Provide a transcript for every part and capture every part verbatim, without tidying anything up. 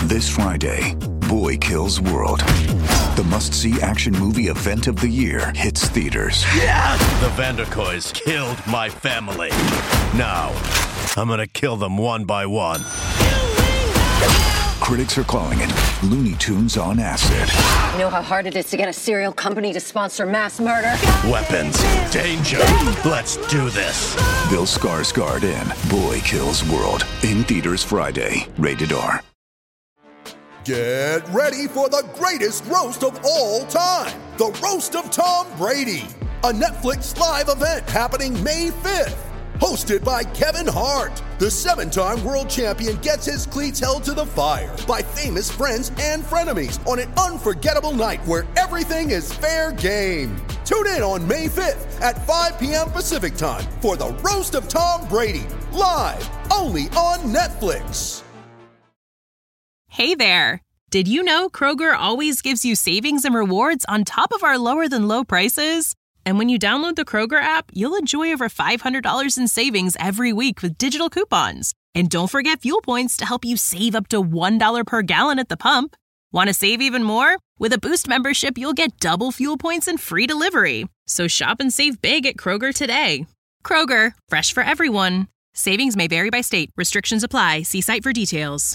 This Friday, Boy Kills World. The must-see action movie event of the year hits theaters. Yes! The Vanderkoys killed my family. Now, I'm gonna kill them one by one. Critics are calling it Looney Tunes on acid. You know how hard it is to get a cereal company to sponsor mass murder? Weapons, danger, let's do this. Bill Skarsgård in Boy Kills World. In theaters Friday. Rated R. Get ready for the greatest roast of all time. The Roast of Tom Brady. A Netflix live event happening May fifth. Hosted by Kevin Hart. The seven-time world champion gets his cleats held to the fire by famous friends and frenemies on an unforgettable night where everything is fair game. Tune in on May fifth at five p.m. Pacific time for the Roast of Tom Brady. Live only on Netflix. Hey there. Did you know Kroger always gives you savings and rewards on top of our lower than low prices? And when you download the Kroger app, you'll enjoy over five hundred dollars in savings every week with digital coupons. And don't forget fuel points to help you save up to one dollar per gallon at the pump. Want to save even more? With a Boost membership, you'll get double fuel points and free delivery. So shop and save big at Kroger today. Kroger, fresh for everyone. Savings may vary by state. Restrictions apply. See site for details.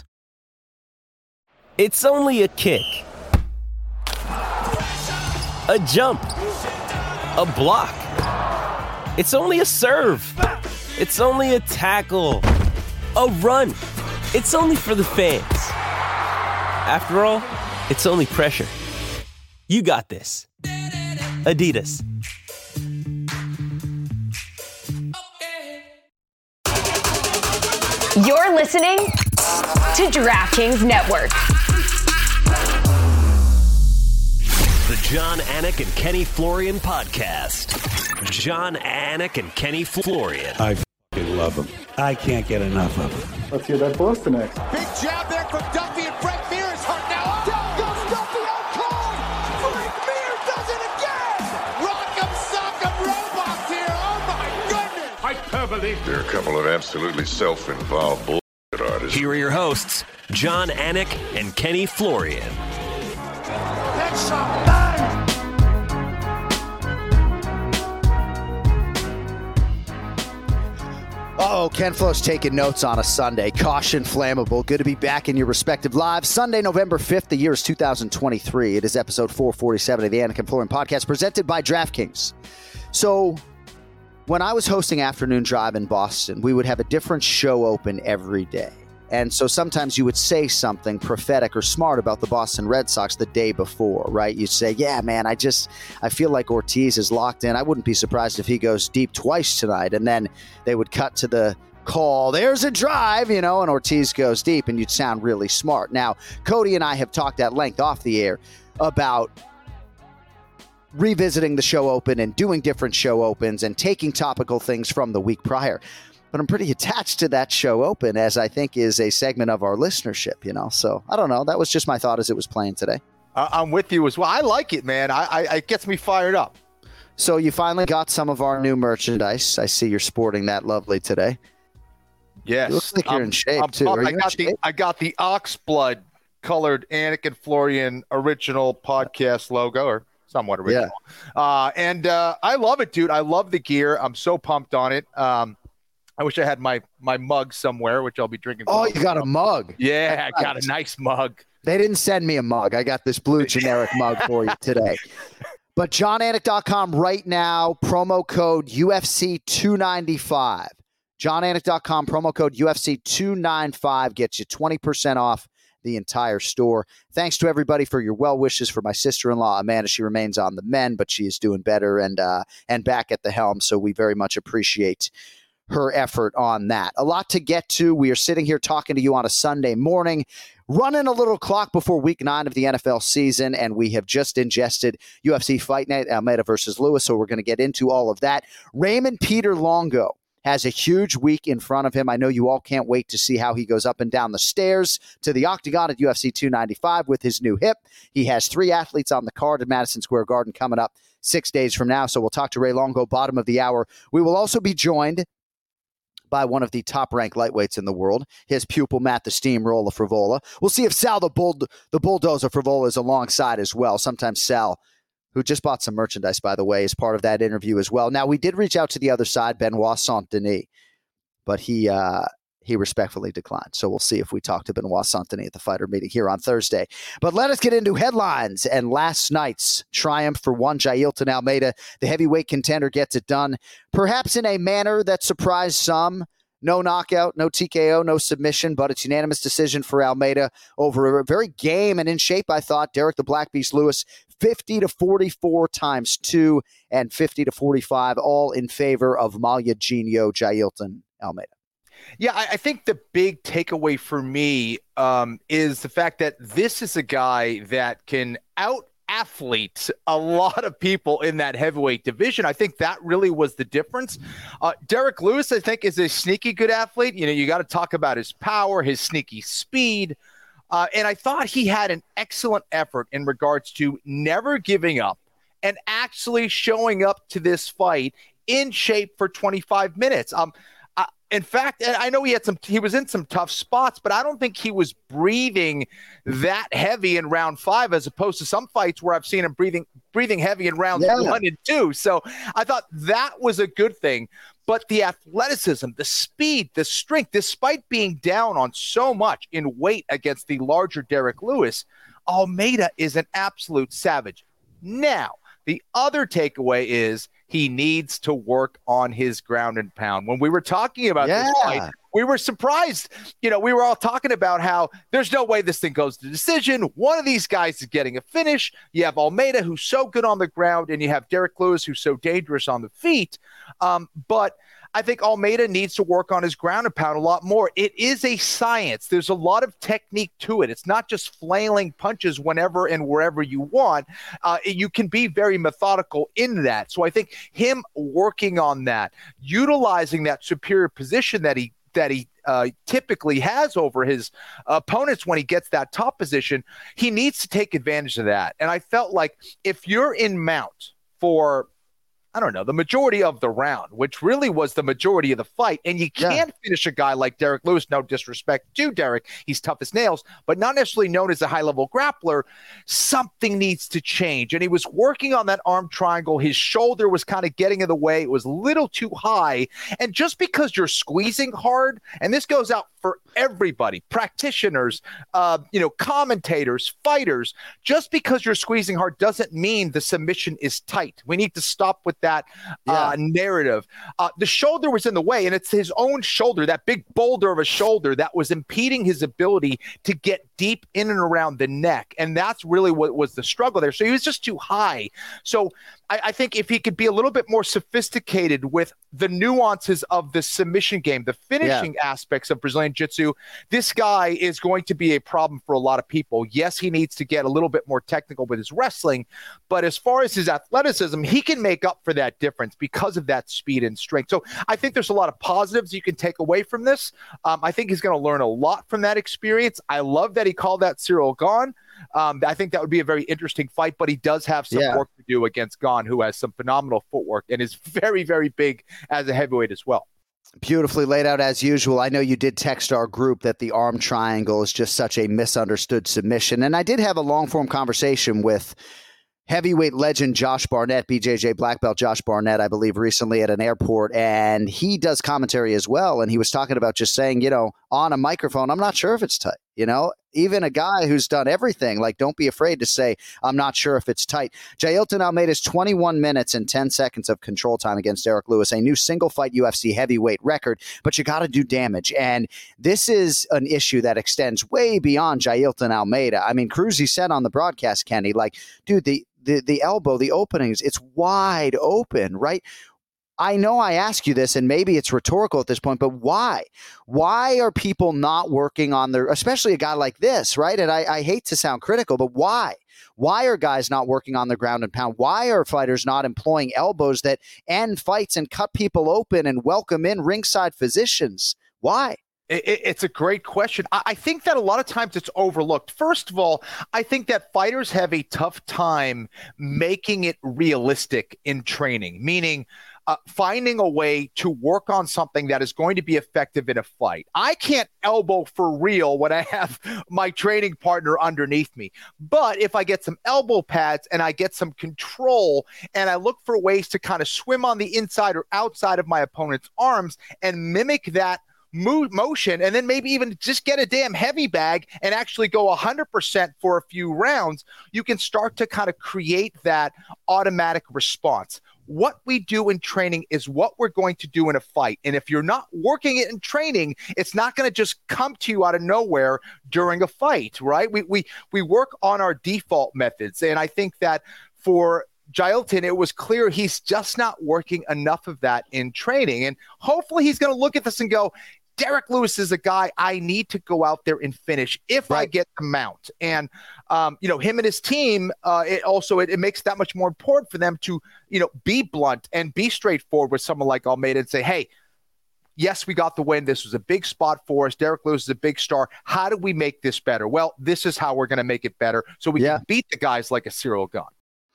It's only a kick. A jump. A block. It's only a serve. It's only a tackle. A run. It's only for the fans. After all, it's only pressure. You got this. Adidas. You're listening to DraftKings Network. The John Anik and Kenny Florian podcast. John Anik and Kenny Florian. I f***ing love them. I can't get enough of them. Let's hear that Boston next. Big jab there from Duffy, and Frank Mir is hurt now. Down goes Duffy, out cold. Frank Mir does it again. Rock'em sock'em robots here. Oh my goodness. Hyperbole. There are a couple of absolutely self-involved bullshit artists. Here are your hosts, John Anik and Kenny Florian. Headshot. Oh, Ken Flo's taking notes on a Sunday. Caution flammable. Good to be back in your respective lives. Sunday, November fifth. The year is two thousand twenty-three. It is episode four forty-seven of the Anik and Florian podcast presented by DraftKings. So when I was hosting Afternoon Drive in Boston, we would have a different show open every day. And so sometimes you would say something prophetic or smart about the Boston Red Sox the day before, right? You'd say, yeah, man, I just, I feel like Ortiz is locked in. I wouldn't be surprised if he goes deep twice tonight. And then they would cut to the call, there's a drive, you know, and Ortiz goes deep, and you'd sound really smart. Now, Cody and I have talked at length off the air about revisiting the show open and doing different show opens and taking topical things from the week prior. But I'm pretty attached to that show open, as I think is a segment of our listenership, you know. So I don't know. That was just my thought as it was playing today. Uh, I'm with you as well. I like it, man. I, I it gets me fired up. So you finally got some of our new merchandise. I see you're sporting that lovely today. Yes, it looks like you're I'm, in shape I'm, too. I'm, Are I you got in the shape? I got the ox blood colored Anik and Florian original podcast logo, or somewhat original. Yeah. Uh, and uh, I love it, dude. I love the gear. I'm so pumped on it. Um, I wish I had my my mug somewhere, which I'll be drinking. Oh, you got a mug? Yeah, I got a nice mug. They didn't send me a mug. I got this blue generic mug for you today. But john anik dot com right now, promo code U F C two ninety-five. john anik dot com, promo code U F C two ninety-five gets you twenty percent off the entire store. Thanks to everybody for your well wishes for my sister-in-law, Amanda. She remains on the mend, but she is doing better and uh, and back at the helm, so we very much appreciate her effort on that. A lot to get to. We are sitting here talking to you on a Sunday morning, running a little clock before week nine of the N F L season, and we have just ingested U F C Fight Night, Almeida versus Lewis, so we're going to get into all of that. Raymond Peter Longo has a huge week in front of him. I know you all can't wait to see how he goes up and down the stairs to the octagon at U F C two ninety-five with his new hip. He has three athletes on the card at Madison Square Garden coming up six days from now, so we'll talk to Ray Longo, bottom of the hour. We will also be joined by one of the top-ranked lightweights in the world, his pupil Matt the Steamroller Frevola. We'll see if Sal the, Bull, the Bulldozer Frevola is alongside as well. Sometimes Sal, who just bought some merchandise, by the way, is part of that interview as well. Now, we did reach out to the other side, Benoit Saint-Denis, but he uh, he respectfully declined. So we'll see if we talk to Benoit Saint-Denis at the fighter meeting here on Thursday. But let us get into headlines and last night's triumph for one Jailton Almeida. The heavyweight contender gets it done, perhaps in a manner that surprised some. No knockout, no T K O, no submission, but it's unanimous decision for Almeida over a very game and in shape, I thought. Derek the Black Beast Lewis, fifty to forty-four times two and fifty to forty-five, all in favor of Malia Genio Jailton Almeida. Yeah, I, I think the big takeaway for me um, is the fact that this is a guy that can out athlete a lot of people in that heavyweight division. I think that really was the difference. Uh, Derek Lewis, I think, is a sneaky good athlete. You know, you got to talk about his power, his sneaky speed. Uh, and I thought he had an excellent effort in regards to never giving up and actually showing up to this fight in shape for twenty-five minutes. Um, In fact, I know he had some, he was in some tough spots, but I don't think he was breathing that heavy in round five, as opposed to some fights where I've seen him breathing, breathing heavy in rounds yeah. one and two. So I thought that was a good thing, but the athleticism, the speed, the strength, despite being down on so much in weight against the larger Derek Lewis, Almeida is an absolute savage. Now, the other takeaway is he needs to work on his ground and pound. When we were talking about yeah. this fight, we were surprised. You know, we were all talking about how there's no way this thing goes to decision. One of these guys is getting a finish. You have Almeida, who's so good on the ground, and you have Derek Lewis, who's so dangerous on the feet. Um, but I think Almeida needs to work on his ground and pound a lot more. It is a science. There's a lot of technique to it. It's not just flailing punches whenever and wherever you want. Uh, you can be very methodical in that. So I think him working on that, utilizing that superior position that he that he uh, typically has over his opponents when he gets that top position, he needs to take advantage of that. And I felt like if you're in mount for I don't know, the majority of the round, which really was the majority of the fight. And you can't yeah. finish a guy like Derek Lewis, no disrespect to Derek. He's tough as nails, but not necessarily known as a high-level grappler. Something needs to change. And he was working on that arm triangle. His shoulder was kind of getting in the way. It was a little too high. And just because you're squeezing hard, and this goes out for everybody, practitioners, uh, you know, commentators, fighters, just because you're squeezing hard doesn't mean the submission is tight. We need to stop with that uh, yeah. narrative. Uh, the shoulder was in the way, and it's his own shoulder, that big boulder of a shoulder that was impeding his ability to get deep in and around the neck. And that's really what was the struggle there. So he was just too high. So I, I think if he could be a little bit more sophisticated with the nuances of the submission game, the finishing yeah. aspects of Brazilian Jiu-Jitsu, this guy is going to be a problem for a lot of people. Yes, he needs to get a little bit more technical with his wrestling, but as far as his athleticism, he can make up for that difference because of that speed and strength. So I think there's a lot of positives you can take away from this. Um, I think he's going to learn a lot from that experience. I love that he called that Cyril Gane. Um, I think that would be a very interesting fight, but he does have some yeah. work to do against Gane, who has some phenomenal footwork and is very, very big as a heavyweight as well. Beautifully laid out as usual. I know you did text our group that the arm triangle is just such a misunderstood submission. And I did have a long-form conversation with heavyweight legend Josh Barnett, B J J black belt Josh Barnett, I believe, recently at an airport, and he does commentary as well, and he was talking about just saying, you know, on a microphone, I'm not sure if it's tight, you know? Even a guy who's done everything, like, don't be afraid to say, I'm not sure if it's tight. Jailton Almeida's twenty-one minutes and ten seconds of control time against Derek Lewis, a new single-fight U F C heavyweight record, but you got to do damage. And this is an issue that extends way beyond Jailton Almeida. I mean, Cruzy said on the broadcast, Kenny, like, dude, the, the, the elbow, the openings, it's wide open, right? I know I ask you this, and maybe it's rhetorical at this point, but why? Why are people not working on their, especially a guy like this, right? And I, I hate to sound critical, but why? Why are guys not working on the ground and pound? Why are fighters not employing elbows that end fights and cut people open and welcome in ringside physicians? Why? It's a great question. I think that a lot of times it's overlooked. First of all, I think that fighters have a tough time making it realistic in training, meaning uh, finding a way to work on something that is going to be effective in a fight. I can't elbow for real when I have my training partner underneath me. But if I get some elbow pads and I get some control and I look for ways to kind of swim on the inside or outside of my opponent's arms and mimic that move motion, and then maybe even just get a damn heavy bag and actually go one hundred percent for a few rounds, you can start to kind of create that automatic response. What we do in training is what we're going to do in a fight. And if you're not working it in training, it's not going to just come to you out of nowhere during a fight, right? We we we work on our default methods. And I think that for Jailton, it was clear he's just not working enough of that in training. And hopefully he's going to look at this and go, Derek Lewis is a guy I need to go out there and finish if right. I get the mount. And, um, you know, him and his team, uh, it also, it, it makes that much more important for them to, you know, be blunt and be straightforward with someone like Almeida and say, hey, yes, we got the win. This was a big spot for us. Derek Lewis is a big star. How do we make this better? Well, this is how we're going to make it better so we yeah. can beat the guys like a serial gun.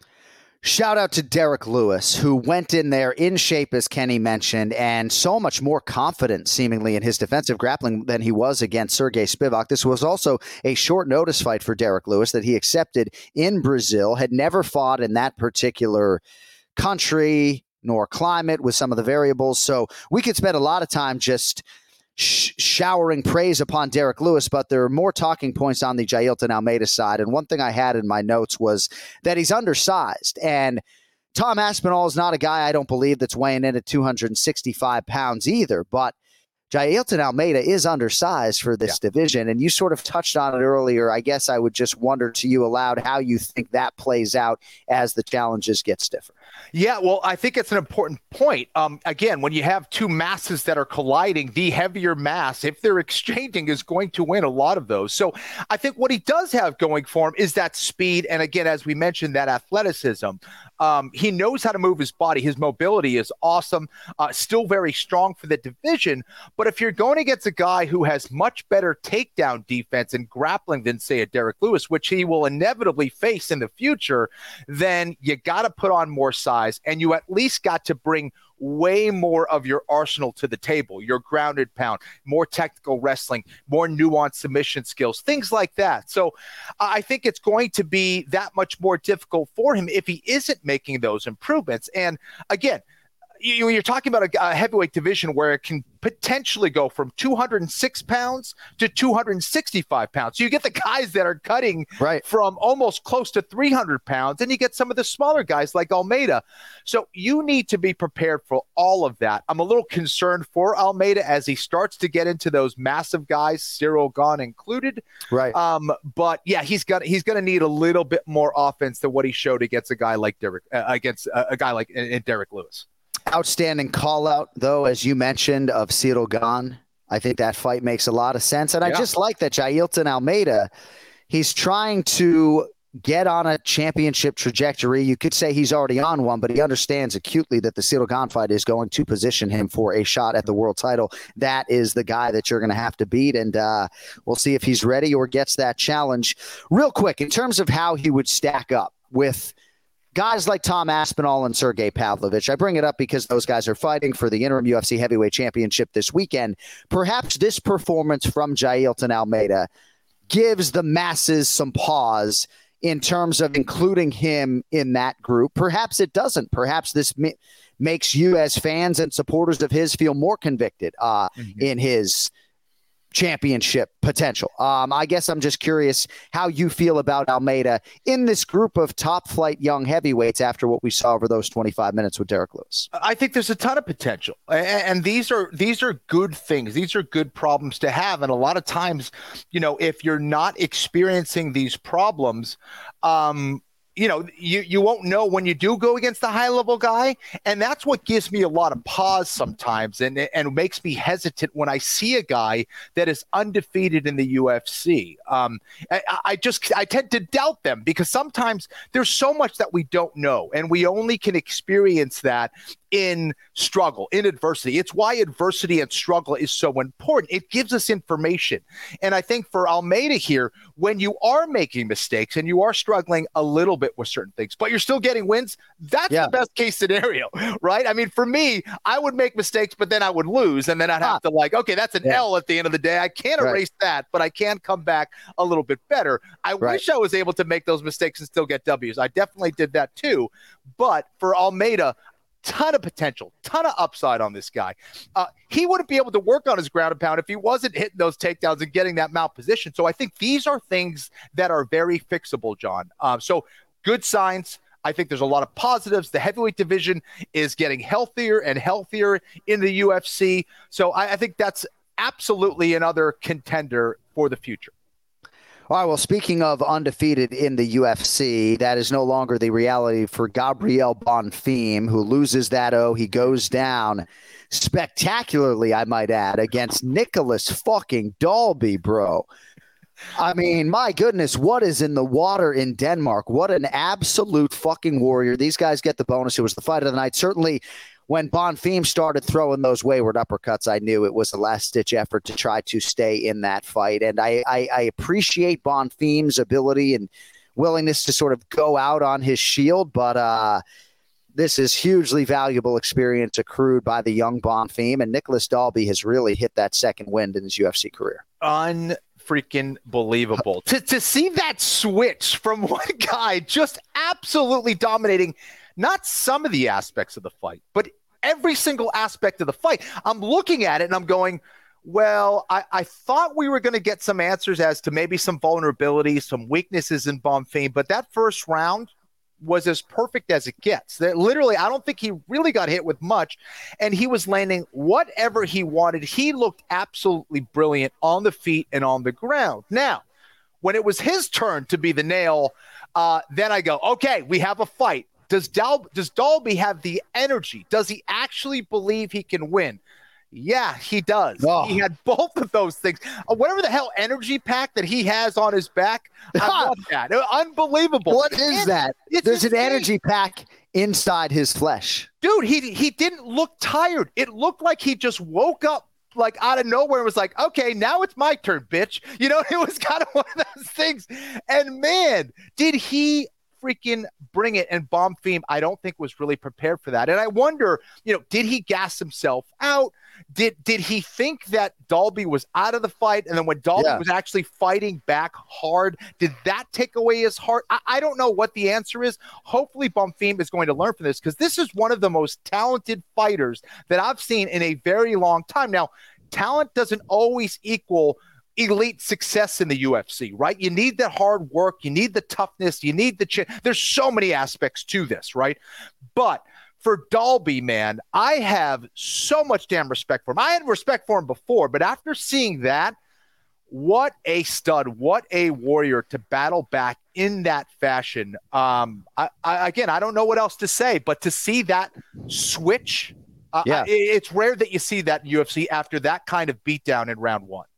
Shout out to Derek Lewis, who went in there in shape, as Kenny mentioned, and so much more confident, seemingly, in his defensive grappling than he was against Sergey Spivak. This was also a short notice fight for Derek Lewis that he accepted in Brazil, had never fought in that particular country nor climate with some of the variables. So we could spend a lot of time just sh- showering praise upon Derek Lewis, but there are more talking points on the Jailton Almeida side. And one thing I had in my notes was that he's undersized. And Tom Aspinall is not a guy, I don't believe, that's weighing in at two hundred sixty-five pounds either. But Jailton Almeida is undersized for this yeah. division. And you sort of touched on it earlier. I guess I would just wonder to you aloud how you think that plays out as the challenges get stiffer. Yeah, well, I think it's an important point. Um, again, when you have two masses that are colliding, the heavier mass, if they're exchanging, is going to win a lot of those. So I think what he does have going for him is that speed. And again, as we mentioned, that athleticism. Um, he knows how to move his body. His mobility is awesome, uh, still very strong for the division. But if you're going against a guy who has much better takedown defense and grappling than, say, a Derek Lewis, which he will inevitably face in the future, then you got to put on more size, and you at least got to bring way more of your arsenal to the table, your grounded pound, more technical wrestling, more nuanced submission skills, things like that. So I think it's going to be that much more difficult for him if he isn't making those improvements. And again, you, you're talking about a, a heavyweight division where it can potentially go from two hundred six pounds to two hundred sixty-five pounds. So you get the guys that are cutting right. from almost close to three hundred pounds, and you get some of the smaller guys like Almeida. So you need to be prepared for all of that. I'm a little concerned for Almeida as he starts to get into those massive guys, Ciryl Gane included. Right. Um, but yeah, he's got he's going to need a little bit more offense than what he showed against a guy like Derek, uh, against a, a guy like uh, Derek Lewis. Outstanding call out, though, as you mentioned, of Ciryl Gane. I think that fight makes a lot of sense. And yeah. I just like that Jailton Almeida, he's trying to get on a championship trajectory. You could say he's already on one, but he understands acutely that the Ciryl Gane fight is going to position him for a shot at the world title. That is the guy that you're going to have to beat, and uh, we'll see if he's ready or gets that challenge. Real quick, in terms of how he would stack up with guys like Tom Aspinall and Sergey Pavlovich. I bring it up because those guys are fighting for the interim U F C heavyweight championship this weekend. Perhaps this performance from Jailton Almeida gives the masses some pause in terms of including him in that group. Perhaps it doesn't. Perhaps this ma- makes you as fans and supporters of his feel more convicted uh, mm-hmm. in his championship potential. Um, I guess I'm just curious how you feel about Almeida in this group of top flight young heavyweights after what we saw over those twenty-five minutes with Derek Lewis. I think there's a ton of potential, and, and these are these are good things. These are good problems to have. And a lot of times, you know, if you're not experiencing these problems, um, you know, you, you won't know when you do go against the high-level guy, and that's what gives me a lot of pause sometimes and, and makes me hesitant when I see a guy that is undefeated in the U F C. Um, I, I just I tend to doubt them because sometimes there's so much that we don't know, and we only can experience that in struggle, in adversity. It's why adversity and struggle is so important. It gives us information. And I think for Almeida here, when you are making mistakes and you are struggling a little bit bit with certain things, but you're still getting wins. That's yeah. the best case scenario, right? I mean, for me, I would make mistakes, but then I would lose. And then I'd have ah. to like, okay, that's an yeah. L at the end of the day. I can't right. erase that, but I can come back a little bit better. I right. wish I was able to make those mistakes and still get W's. I definitely did that too. But for Almeida, ton of potential, ton of upside on this guy. Uh, he wouldn't be able to work on his ground and pound if he wasn't hitting those takedowns and getting that mount position. So I think these are things that are very fixable, John. Um, so good signs. I think there's a lot of positives. The heavyweight division is getting healthier and healthier in the U F C. So I, I think that's absolutely another contender for the future. All right, well, speaking of undefeated in the U F C, that is no longer the reality for Gabriel Bonfim, who loses that O. He goes down spectacularly, I might add, against Nicholas fucking Dalby, bro. I mean, my goodness, what is in the water in Denmark? What an absolute fucking warrior. These guys get the bonus. It was the fight of the night. Certainly, when Bonfim started throwing those wayward uppercuts, I knew it was a last-ditch effort to try to stay in that fight. And I, I, I appreciate Bonfim's ability and willingness to sort of go out on his shield, but uh, this is hugely valuable experience accrued by the young Bonfim, and Nicholas Dalby has really hit that second wind in his U F C career. Un- freaking believable to, to see that switch from one guy just absolutely dominating not some of the aspects of the fight, but every single aspect of the fight. I'm looking at it and I'm going, well, I, I thought we were going to get some answers as to maybe some vulnerabilities, some weaknesses in Bonfim, but that first round was as perfect as it gets. That literally, I don't think he really got hit with much, and he was landing whatever he wanted. He looked absolutely brilliant on the feet and on the ground. Now, when it was his turn to be the nail, uh, then I go, okay, we have a fight. Does Dal- does Dalby have the energy? Does he actually believe he can win? Yeah, he does. Oh. He had both of those things. Uh, whatever the hell energy pack that he has on his back, I love that. Unbelievable. What is and that? There's insane. An energy pack inside his flesh. Dude, he he didn't look tired. It looked like he just woke up like out of nowhere and was like, okay, now it's my turn, bitch. You know, it was kind of one of those things. And man, did he freaking bring it. And Bonfim, I don't think was really prepared for that. And I wonder, you know, did he gas himself out? Did did he think that Dalby was out of the fight? And then when Dalby yeah. was actually fighting back hard, did that take away his heart? I, I don't know what the answer is. Hopefully Bonfim is going to learn from this, because this is one of the most talented fighters that I've seen in a very long time. Now, talent doesn't always equal elite success in the U F C, right? You need the hard work. You need the toughness. You need the ch- There's so many aspects to this, right? But for Dalby, man, I have so much damn respect for him. I had respect for him before, but after seeing that, what a stud, what a warrior to battle back in that fashion. Um, I, I, again, I don't know what else to say, but to see that switch, uh, yeah. I, it's rare that you see that in U F C after that kind of beatdown in round one.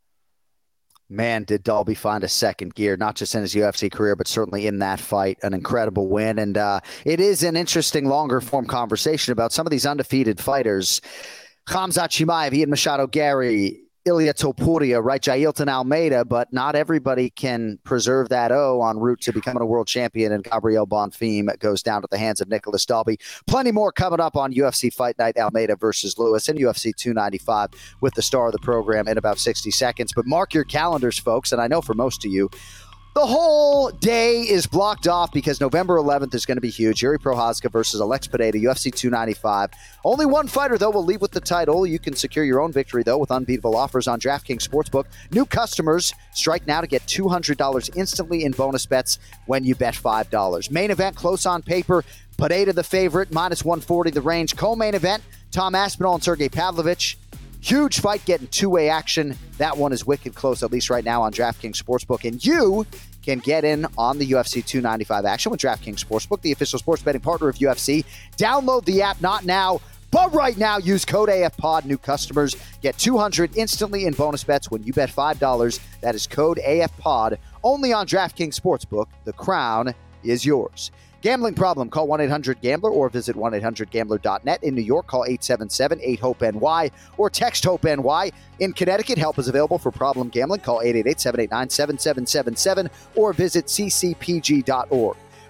Man, did Dalby find a second gear, not just in his U F C career, but certainly in that fight. An incredible win. And uh, it is an interesting longer form conversation about some of these undefeated fighters. Khamzat Chimaev, Ian Machado Gary, Ilia Topuria, right? Jailton Almeida, but not everybody can preserve that O en route to becoming a world champion. And Gabriel Bonfim goes down at the hands of Nicholas Dalby. Plenty more coming up on U F C Fight Night, Almeida versus Lewis, and U F C two ninety-five with the star of the program in about sixty seconds. But mark your calendars, folks, and I know for most of you, the whole day is blocked off because November eleventh is going to be huge. Yuri Prochazka versus Alex Pineda, U F C two ninety-five. Only one fighter, though, will leave with the title. You can secure your own victory, though, with unbeatable offers on DraftKings Sportsbook. New customers, strike now to get two hundred dollars instantly in bonus bets when you bet five dollars. Main event, close on paper. Pineda the favorite, minus one forty the range. Co-main event, Tom Aspinall and Sergey Pavlovich. Huge fight getting two-way action. That one is wicked close, at least right now on DraftKings Sportsbook. And you can get in on the U F C two ninety-five action with DraftKings Sportsbook, the official sports betting partner of U F C. Download the app, not now, but right now. Use code A F P O D. New customers get two hundred dollars instantly in bonus bets when you bet five dollars. That is code A F P O D. Only on DraftKings Sportsbook. The crown is yours. Gambling problem? Call one eight hundred gambler or visit one eight hundred gambler dot net. In New York, call eight seven seven eight hope N Y or text HOPE-NY. In Connecticut, help is available for problem gambling. Call eight eight eight seven eight nine seven seven seven seven or visit c c p g dot org.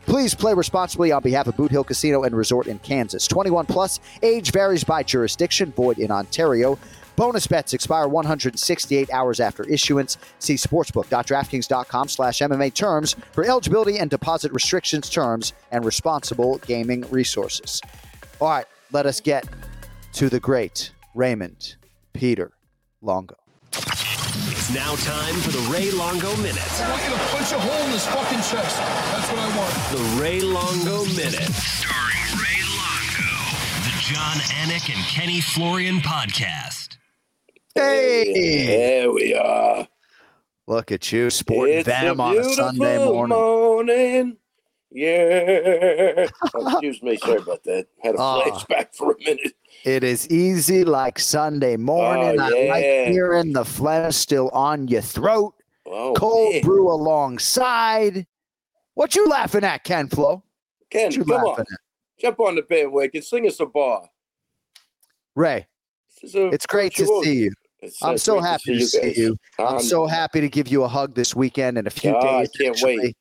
Please play responsibly on behalf of Boot Hill Casino and Resort in Kansas. twenty-one plus, age varies by jurisdiction, void in Ontario. Bonus bets expire one hundred sixty-eight hours after issuance. See sportsbook.draftkings.com slash MMA terms for eligibility and deposit restrictions, terms, and responsible gaming resources. All right, let us get to the great Raymond Peter Longo. It's now time for the Ray Longo Minute. I want you to punch a hole in his fucking chest. That's what I want. The Ray Longo Minute. Starring Ray Longo. The John Anik and Kenny Florian podcast. Hey! There we are. Look at you, sporting Venom on a Sunday morning. morning. Yeah. Oh, excuse me. Sorry about that. Had a Oh. flashback for a minute. It is easy like Sunday morning. Oh, I like yeah. hearing the phlegm still on your throat. Oh, Cold man. brew alongside. What you laughing at, Ken Flo? Ken, What you come on. laughing at? Jump on the bandwagon. Sing us a bar. Ray, This is a it's great to virtual- see you. It's, I'm uh, so great happy to see guys. you. I'm Um, so happy to give you a hug this weekend in a few Ah, I days. can't actually. wait.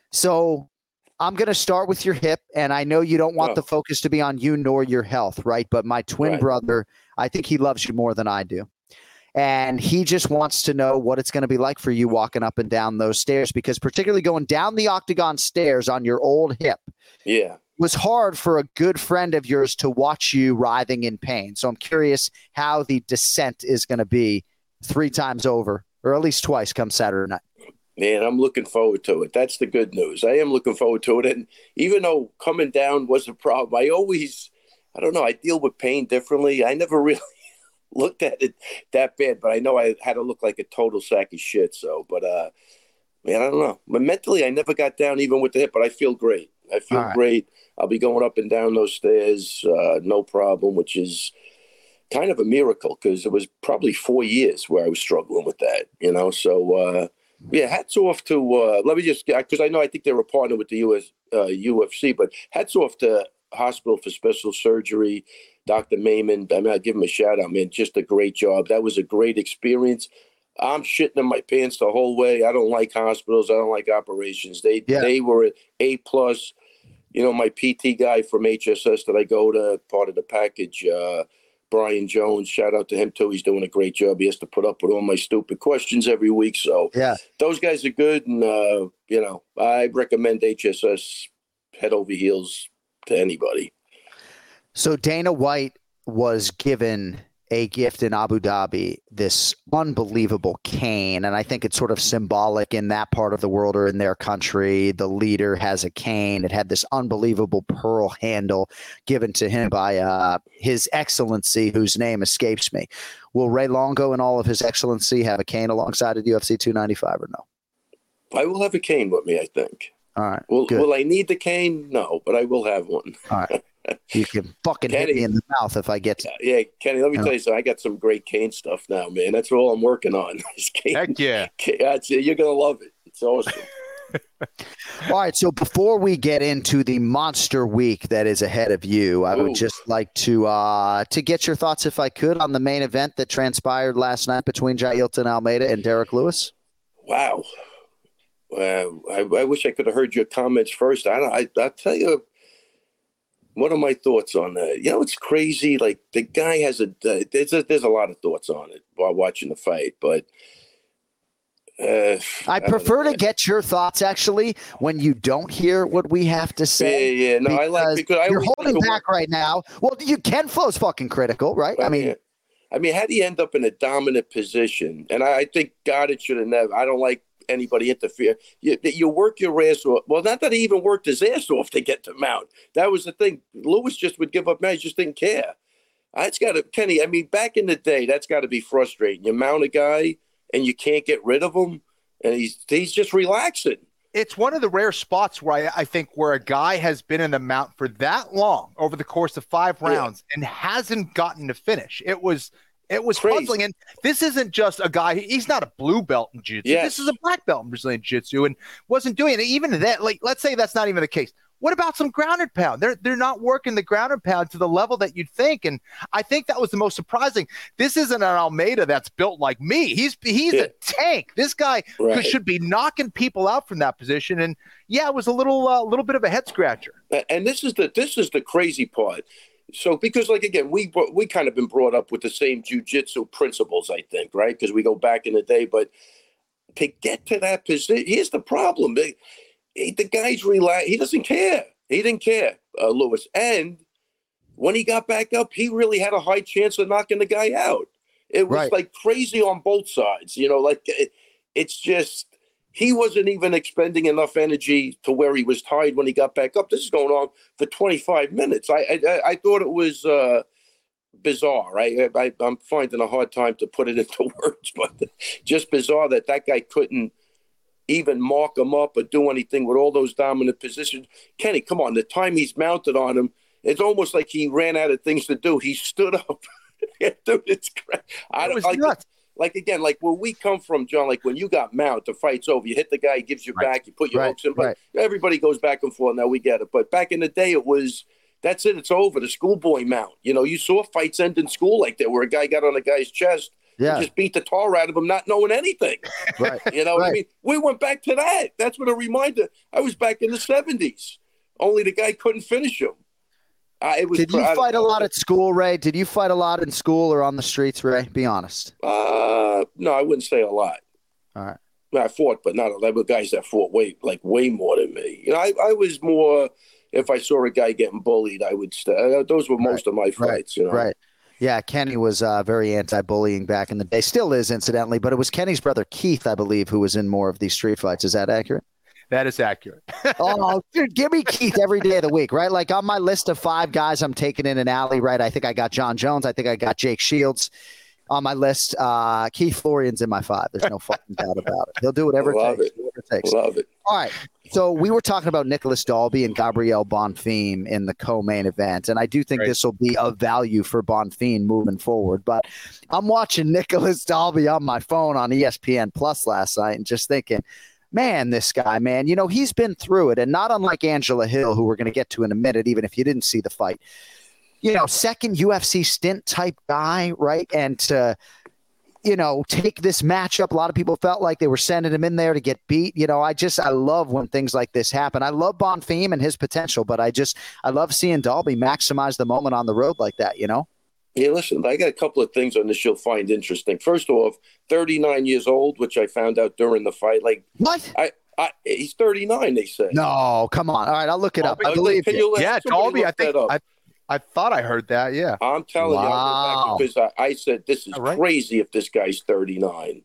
So I'm going to start with your hip, and I know you don't want Oh. the focus to be on you nor your health, right? But my twin Right. brother, I think he loves you more than I do. And he just wants to know what it's going to be like for you walking up and down those stairs, because particularly going down the octagon stairs on your old hip Yeah. was hard for a good friend of yours to watch you writhing in pain. So I'm curious how the descent is going to be three times over, or at least twice come Saturday night. Man, I'm looking forward to it. That's the good news. I am looking forward to it. And even though coming down was a problem, I always, I don't know, I deal with pain differently. I never really looked at it that bad, but I know I had to look like a total sack of shit. So, but, uh, man, I don't know. But mentally, I never got down even with the hip, but I feel great. I feel All right. great. I'll be going up and down those stairs, uh, no problem, which is kind of a miracle because it was probably four years where I was struggling with that, you know? So, uh, yeah, hats off to, uh, let me just, because I know I think they're a partner with the U S, uh, U F C, but hats off to Hospital for Special Surgery, Doctor Mayman. I mean, I'll give him a shout out, man. Just a great job. That was a great experience. I'm shitting in my pants the whole way. I don't like hospitals. I don't like operations. They Yeah. they were A plus. You know, my P T guy from H S S that I go to, part of the package, uh, Brian Jones, shout out to him too. He's doing a great job. He has to put up with all my stupid questions every week. So Yeah. those guys are good. And, uh, you know, I recommend H S S head over heels to anybody. So Dana White was given a gift in Abu Dhabi, this unbelievable cane. And I think it's sort of symbolic in that part of the world or in their country. The leader has a cane. It had this unbelievable pearl handle given to him by uh, His Excellency, whose name escapes me. Will Ray Longo in all of His Excellency have a cane alongside of U F C two ninety-five or no? I will have a cane with me, I think. All right. Will, good. will I need the cane? No, but I will have one. All right. You can fucking Kenny. hit me in the mouth if I get to. Yeah, Kenny, let me Yeah. tell you something. I got some great cane stuff now, man. That's all I'm working on. This cane. Heck yeah. cane- that's it. You're going to love it. It's awesome. All right, so before we get into the monster week that is ahead of you, I would Ooh. just like to uh, to get your thoughts, if I could, on the main event that transpired last night between Jailton Almeida and Derek Lewis. Wow. Well, I, I wish I could have heard your comments first. I don't, I, I'll tell you, what are my thoughts on that? You know, it's crazy. Like, the guy has a, uh, there's a, there's a lot of thoughts on it while watching the fight, but uh, I don't prefer know, to get your thoughts, actually, when you don't hear what we have to say. Yeah, yeah. No, I like- because I you're always holding like to back right now. Well, you Ken Flo's fucking critical, right? I mean, yeah. I mean, how do you end up in a dominant position? And I, I think God, it should have never. I don't like anybody interfere. You, you work your ass off. Well, not that he even worked his ass off to get to mount. That was the thing. Lewis just would give up. Man, he just didn't care. That's got to, Kenny. I mean, back in the day, that's got to be frustrating. You mount a guy and you can't get rid of him, and he's he's just relaxing. It's one of the rare spots where I, I think where a guy has been in the mount for that long over the course of five rounds yeah. and hasn't gotten to finish. It was it was Crazy. puzzling. And this isn't just a guy. He's not a blue belt in jiu-jitsu. Yes. This is a black belt in Brazilian jiu-jitsu and wasn't doing it. Even that, like, let's say that's not even the case. What about some ground and pound? They're they're not working the ground and pound to the level that you'd think, and I think that was the most surprising. This isn't an Almeida that's built like me. He's he's yeah. a tank. This guy right. should be knocking people out from that position, and yeah, it was a little uh, little bit of a head scratcher. And this is the this is the crazy part. So because like again, we we kind of been brought up with the same jiu-jitsu principles, I think, right? Because we go back in the day, but to get to that position, here's the problem. They, The guy's relaxed. He doesn't care. He didn't care, uh, Lewis. And when he got back up, he really had a high chance of knocking the guy out. It was right. like crazy on both sides. You know, like it, it's just he wasn't even expending enough energy to where he was tired when he got back up. This is going on for twenty-five minutes. I I, I thought it was uh, bizarre. Right? I, I, I'm finding a hard time to put it into words, but just bizarre that that guy couldn't even mark him up or do anything with all those dominant positions. Kenny, come on. The time he's mounted on him, it's almost like he ran out of things to do. He stood up. Dude, it's crazy. I don't like, nuts. like, again, like where we come from, John, like when you got mount, the fight's over. You hit the guy, he gives you right. back, you put your right. hooks in. But right. everybody goes back and forth. Now we get it. But back in the day, it was, that's it. It's over. The schoolboy mount. You know, you saw fights end in school like that where a guy got on a guy's chest. Yeah. Just beat the tar out of him, not knowing anything. Right. You know what right. I mean? We went back to that. That's what a reminder. I was back in the seventies. Only the guy couldn't finish him. Uh, it was. Did you fight a lot at school, Ray? Did you fight a lot in school or on the streets, Ray? Be honest. Uh, no, I wouldn't say a lot. All right. I fought, but not a lot of guys that fought way, like way more than me. You know, I, I was more, if I saw a guy getting bullied, I would stay. Those were most right. of my fights, right. you know. Right. Yeah, Kenny was uh, very anti-bullying back in the day. Still is, incidentally, but it was Kenny's brother Keith, I believe, who was in more of these street fights. Is that accurate? That is accurate. Oh, dude, give me Keith every day of the week, right? Like on my list of five guys I'm taking in an alley, right? I think I got John Jones. I think I got Jake Shields on my list. Uh, Keith Florian's in my five. There's no fucking doubt about it. He'll do whatever it takes. It. Whatever it takes. Love it. All right. So we were talking about Nicholas Dalby and Gabriel Bonfim in the co-main event, and I do think right. this will be of value for Bonfim moving forward. But I'm watching Nicholas Dalby on my phone on E S P N Plus last night and just thinking, man, this guy, man, you know, he's been through it, and not unlike Angela Hill, who we're going to get to in a minute, even if you didn't see the fight. You know, second U F C stint type guy, right? And to you know, take this matchup. A lot of people felt like they were sending him in there to get beat. You know, I just, I love when things like this happen. I love Bonfim and his potential, but I just, I love seeing Dalby maximize the moment on the road like that, you know? Yeah, listen, I got a couple of things on this you'll find interesting. First off, thirty-nine years old, which I found out during the fight. Like, what? I, I he's thirty-nine, they say. No, come on. All right, I'll look it up. I believe you. Yeah, Dalby, I think, I, I thought I heard that, yeah. I'm telling wow. you, because I, I said this is right. crazy if this guy's thirty-nine.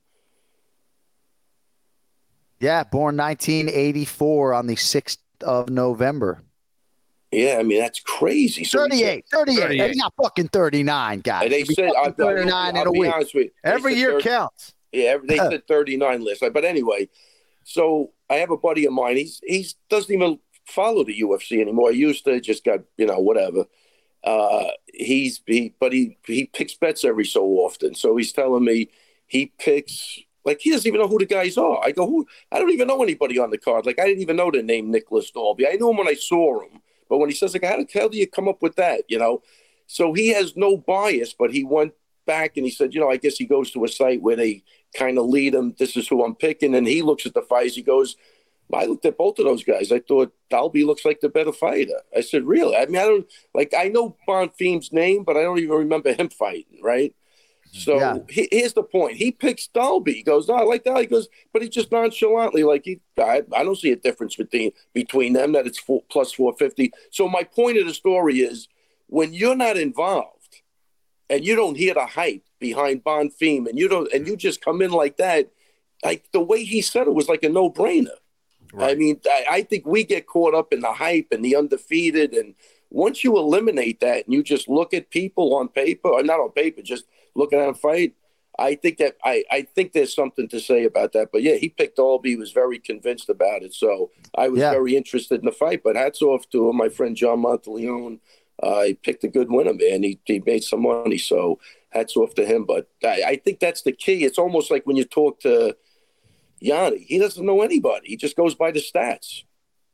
Yeah, born nineteen eighty-four on the sixth of November. Yeah, I mean, that's crazy. So thirty-eight, said, thirty-eight. thirty-eight. He's not fucking thirty-nine, guys. They said uh, thirty-nine I'll, in a I'll week. With you. Every year thirty, counts. Yeah, they said thirty-nine list. But anyway, so I have a buddy of mine. He's he's doesn't even follow the U F C anymore. He used to, just got, you know, whatever. Uh, he's he, but he he picks bets every so often. So he's telling me he picks, like, he doesn't even know who the guys are. I go, who? I don't even know anybody on the card. Like, I didn't even know the name Nicholas Dalby. I knew him when I saw him, but when he says, like, how the hell do you come up with that? You know, so he has no bias, but he went back and he said, you know, I guess he goes to a site where they kind of lead him. This is who I'm picking, and he looks at the fights. He goes, I looked at both of those guys. I thought Dalby looks like the better fighter. I said, really? I mean, I don't, like, I know Bonfim's name, but I don't even remember him fighting, right? So yeah. he, here's the point. He picks Dalby. He goes, no, I like that. He goes, but he just nonchalantly, like, he, I, I don't see a difference between, between them, that it's four, plus four fifty. So my point of the story is, when you're not involved and you don't hear the hype behind Bonfim, and you don't, and you just come in like that, like, the way he said it was like a no-brainer. Right. I mean, I, I think we get caught up in the hype and the undefeated. And once you eliminate that and you just look at people on paper, or not on paper, just looking at a fight, I think that I, I think there's something to say about that. But yeah, he picked Dalby. He was very convinced about it. So I was yeah. very interested in the fight. But hats off to him, my friend John Monteleone. Uh, he picked a good winner, man. He he made some money. So hats off to him. But I, I think that's the key. It's almost like when you talk to Yanni, he doesn't know anybody. He just goes by the stats.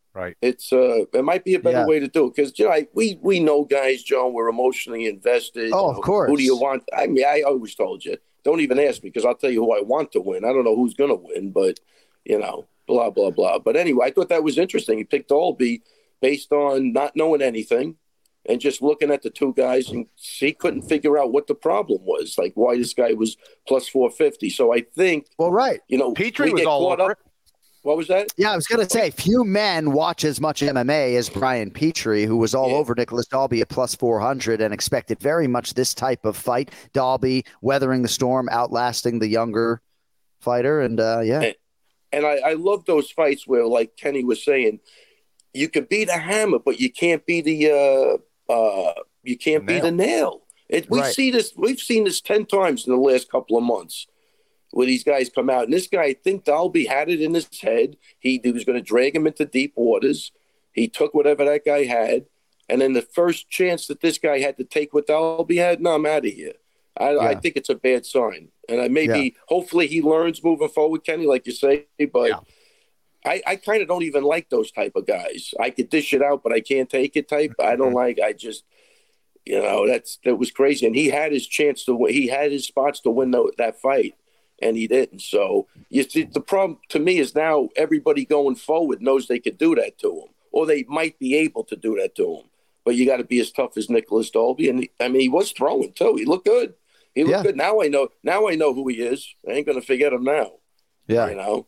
Right. It's uh, it might be a better Yeah. way to do it because you know I, we we know guys, John. We're emotionally invested. Oh, you of know, course. Who do you want? I mean, I always told you, don't even ask me because I'll tell you who I want to win. I don't know who's going to win, but you know, blah blah blah. But anyway, I thought that was interesting. He picked Dalby based on not knowing anything and just looking at the two guys, and he couldn't figure out what the problem was, like why this guy was plus four fifty. So I think, well, right, you know, Petrie we was get all caught over up. What was that? Yeah, I was going to say, few men watch as much M M A as Brian Petrie, who was all Yeah. over Nicholas Dalby at plus four hundred and expected very much this type of fight. Dalby weathering the storm, outlasting the younger fighter. And, uh, yeah. And, and I, I love those fights where, like Kenny was saying, you can beat a hammer, but you can't be the uh, uh, you can't Nail. be the nail. It, we Right. see this. We've seen this ten times in the last couple of months, where these guys come out. And this guy, I think Dalby had it in his head. He, he was going to drag him into deep waters. He took whatever that guy had, and then the first chance that this guy had to take what Dalby had, no, I'm out of here. I, I Yeah. think it's a bad sign. And I maybe, Yeah. hopefully, he learns moving forward, Kenny, like you say. But Yeah. I, I kind of don't even like those type of guys. I could dish it out, but I can't take it type. I don't like. I just, you know, that's that was crazy. And he had his chance to win. He had his spots to win the, that fight, and he didn't. So you see, the problem to me is now everybody going forward knows they could do that to him, or they might be able to do that to him. But you got to be as tough as Nicholas Dalby. And he, I mean, he was throwing too. He looked good. He looked Yeah. good. Now I know. Now I know who he is. I ain't gonna forget him now. Yeah. You know.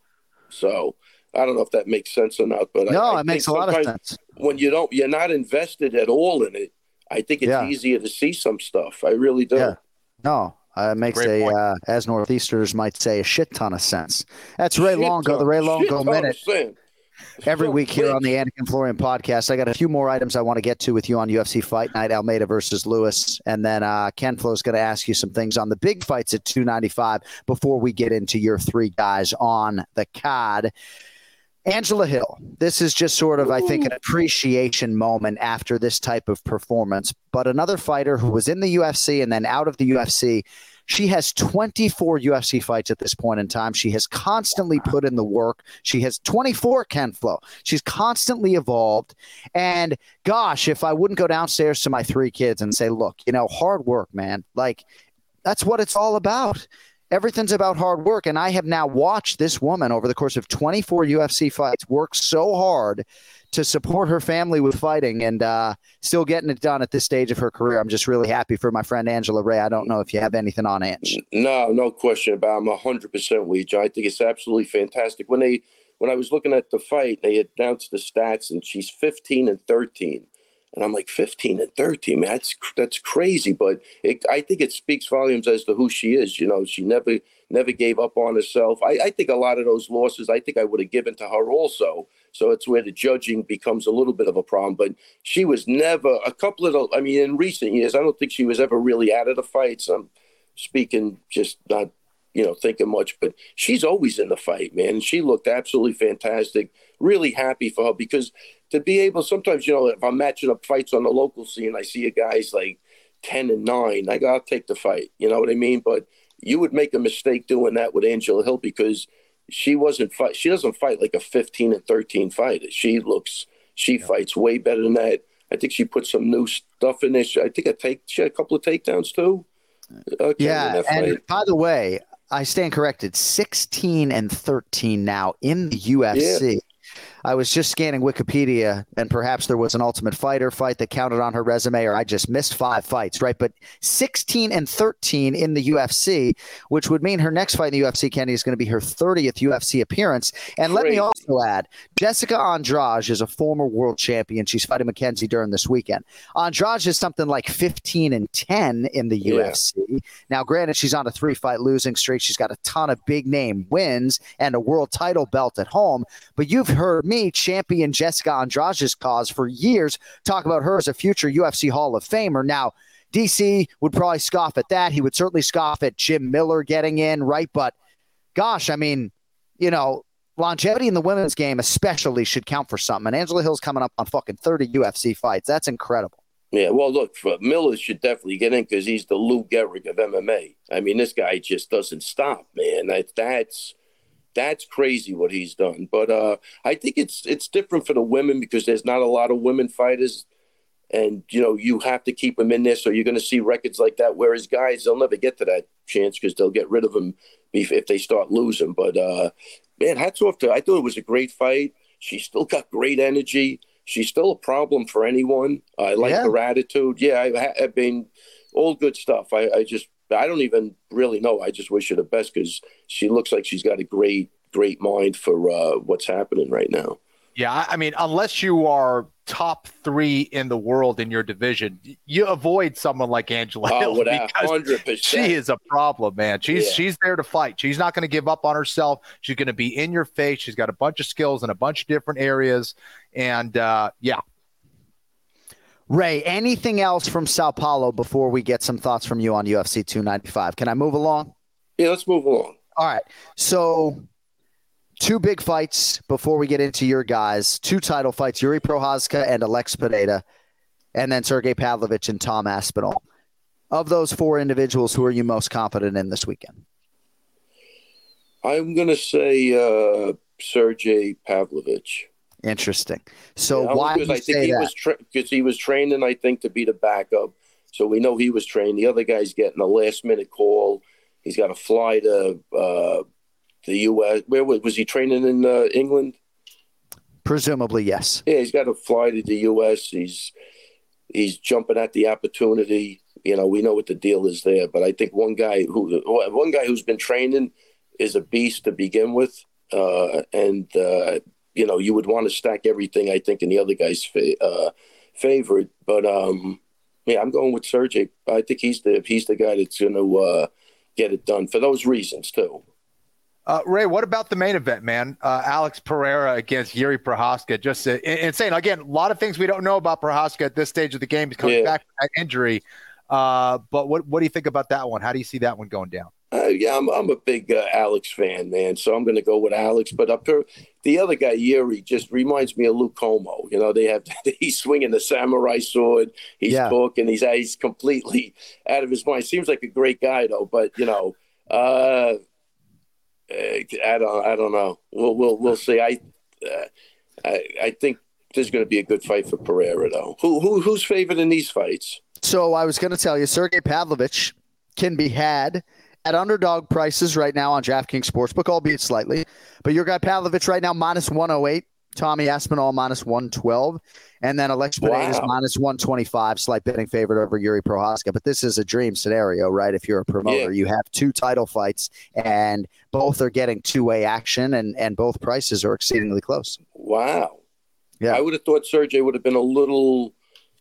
So I don't know if that makes sense or not. But No, I, I it makes think a lot of sometimes sense. when you don't, you're not invested at all in it. I think it's Yeah. easier to see some stuff. I really do. Yeah. No, uh, it makes Great a, point. uh, as Northeasterners might say, a shit ton of sense. That's Ray Shit Longo, the Ray ton- Longo shit ton of Minute. sense. Every So week here quick. on the Anik and Florian podcast. I got a few more items I want to get to with you on U F C Fight Night, Almeida versus Lewis. And then uh, Ken Flo's going to ask you some things on the big fights at two ninety-five before we get into your three guys on the card. Angela Hill, this is just sort of, I think, an appreciation moment after this type of performance. But another fighter who was in the U F C and then out of the U F C. She has twenty-four U F C fights at this point in time. She has constantly put in the work. She has twenty-four, Ken Flo. She's constantly evolved. And gosh, if I wouldn't go downstairs to my three kids and say, look, you know, hard work, man, like that's what it's all about. Everything's about hard work. And I have now watched this woman over the course of twenty-four U F C fights work so hard to support her family with fighting and uh, still getting it done at this stage of her career. I'm just really happy for my friend Angela Ray. I don't know if you have anything on Ange. No, no question about it. I'm one hundred percent with you. I think it's absolutely fantastic. When they, when I was looking at the fight, they announced the stats, and she's fifteen and thirteen. And I'm like, fifteen and thirteen, man, that's, that's crazy. But it, I think it speaks volumes as to who she is. You know, she never never gave up on herself. I, I think a lot of those losses, I think I would have given to her also. So it's where the judging becomes a little bit of a problem. But she was never, a couple of, the, I mean, in recent years, I don't think she was ever really out of the fights. I'm speaking just not, you know, thinking much. But she's always in the fight, man. And she looked absolutely fantastic. Really happy for her because to be able, sometimes, you know, if I'm matching up fights on the local scene, I see a guy's like ten and nine. I go, I'll take the fight. You know what I mean? But you would make a mistake doing that with Angela Hill because she wasn't fight. She doesn't fight like a fifteen and thirteen fighter. She looks, she yeah. fights way better than that. I think she put some new stuff in there. She, I think I take, she had a couple of takedowns too. Uh, yeah. And by the way, I stand corrected. sixteen and thirteen now in the U F C. Yeah. I was just scanning Wikipedia, and perhaps there was an Ultimate Fighter fight that counted on her resume, or I just missed five fights, right? But sixteen and thirteen in the U F C, which would mean her next fight in the U F C, Kenny, is going to be her thirtieth U F C appearance. And Great. Let me also add, Jessica Andrade is a former world champion. She's fighting Mackenzie Dern this weekend. Andrade is something like fifteen and ten in the U F C. Yeah. Now, granted, she's on a three-fight losing streak. She's got a ton of big-name wins and a world title belt at home. But you've heard me champion Jessica Andrade's cause for years, talk about her as a future U F C Hall of Famer. Now, D C would probably scoff at that. He would certainly scoff at Jim Miller getting in, right? But gosh, I mean, you know, longevity in the women's game especially should count for something. And Angela Hill's coming up on fucking thirty U F C fights. That's incredible. Yeah, well, look, Miller should definitely get in because he's the Lou Gehrig of M M A. I mean, this guy just doesn't stop, man. That, that's That's crazy what he's done. But uh, I think it's it's different for the women because there's not a lot of women fighters. And, you know, you have to keep them in there. So you're going to see records like that. Whereas guys, they'll never get to that chance because they'll get rid of them if, if they start losing. But, uh, man, hats off to her. I thought it was a great fight. She still got great energy. She's still a problem for anyone. I like Yeah. her attitude. Yeah, I, I mean, all good stuff. I, I just, I don't even really know. I just wish her the best because she looks like she's got a great, great mind for uh, what's happening right now. Yeah, I mean, unless you are top three in the world in your division, you avoid someone like Angela Oh, Hill without because one hundred percent. she is a problem, man. She's Yeah. she's there to fight. She's not going to give up on herself. She's going to be in your face. She's got a bunch of skills in a bunch of different areas, and uh, yeah. Ray, anything else from Sao Paulo before we get some thoughts from you on U F C two ninety-five? Can I move along? Yeah, let's move along. All right. So two big fights before we get into your guys. Two title fights, Yuri Prochazka and Alex Pineda, and then Sergey Pavlovich and Tom Aspinall. Of those four individuals, who are you most confident in this weekend? I'm going to say uh, Sergey Pavlovich. Interesting. So Yeah, why do because you I think say he that? was tra- because he was training, I think, to be the backup. So we know he was trained. The other guy's getting a last minute call. He's got to fly to uh, the U S. Where was, was he training in uh, England? Presumably, yes. Yeah, he's got to fly to the U S. He's he's jumping at the opportunity. You know, we know what the deal is there. But I think one guy who one guy who's been training is a beast to begin with, uh, and uh, you know, you would want to stack everything, I think, in the other guy's fa- uh, favorite. But, um, yeah, I'm going with Sergey. I think he's the he's the guy that's going to uh, get it done for those reasons, too. Uh, Ray, what about the main event, man? Uh, Alex Pereira against Yuri Prochazka. Just uh, insane. Again, a lot of things we don't know about Prochazka at this stage of the game. He's coming Yeah. back from that injury. Uh, but what, what do you think about that one? How do you see that one going down? Uh, yeah, I'm, I'm a big uh, Alex fan, man. So I'm going to go with Alex. But up here, the other guy, Yuri, just reminds me of Luke Como. You know, they have he's swinging the samurai sword. He's Yeah. talking. He's he's completely out of his mind. Seems like a great guy, though. But you know, uh, I don't I don't know. We'll we'll we'll see. I uh, I I think there's going to be a good fight for Pereira, though. Who who who's favored in these fights? So I was going to tell you, Sergey Pavlovich can be had at underdog prices right now on DraftKings Sportsbook, albeit slightly. But your guy Pavlovich right now, minus one oh eight. Tommy Aspinall, minus one twelve. And then Alex Pineda is Wow. minus one twenty-five, slight betting favorite over Yuri Prochazka. But this is a dream scenario, right? If you're a promoter, Yeah. you have two title fights, and both are getting two-way action, and, and both prices are exceedingly close. Wow. Yeah. I would have thought Sergey would have been a little.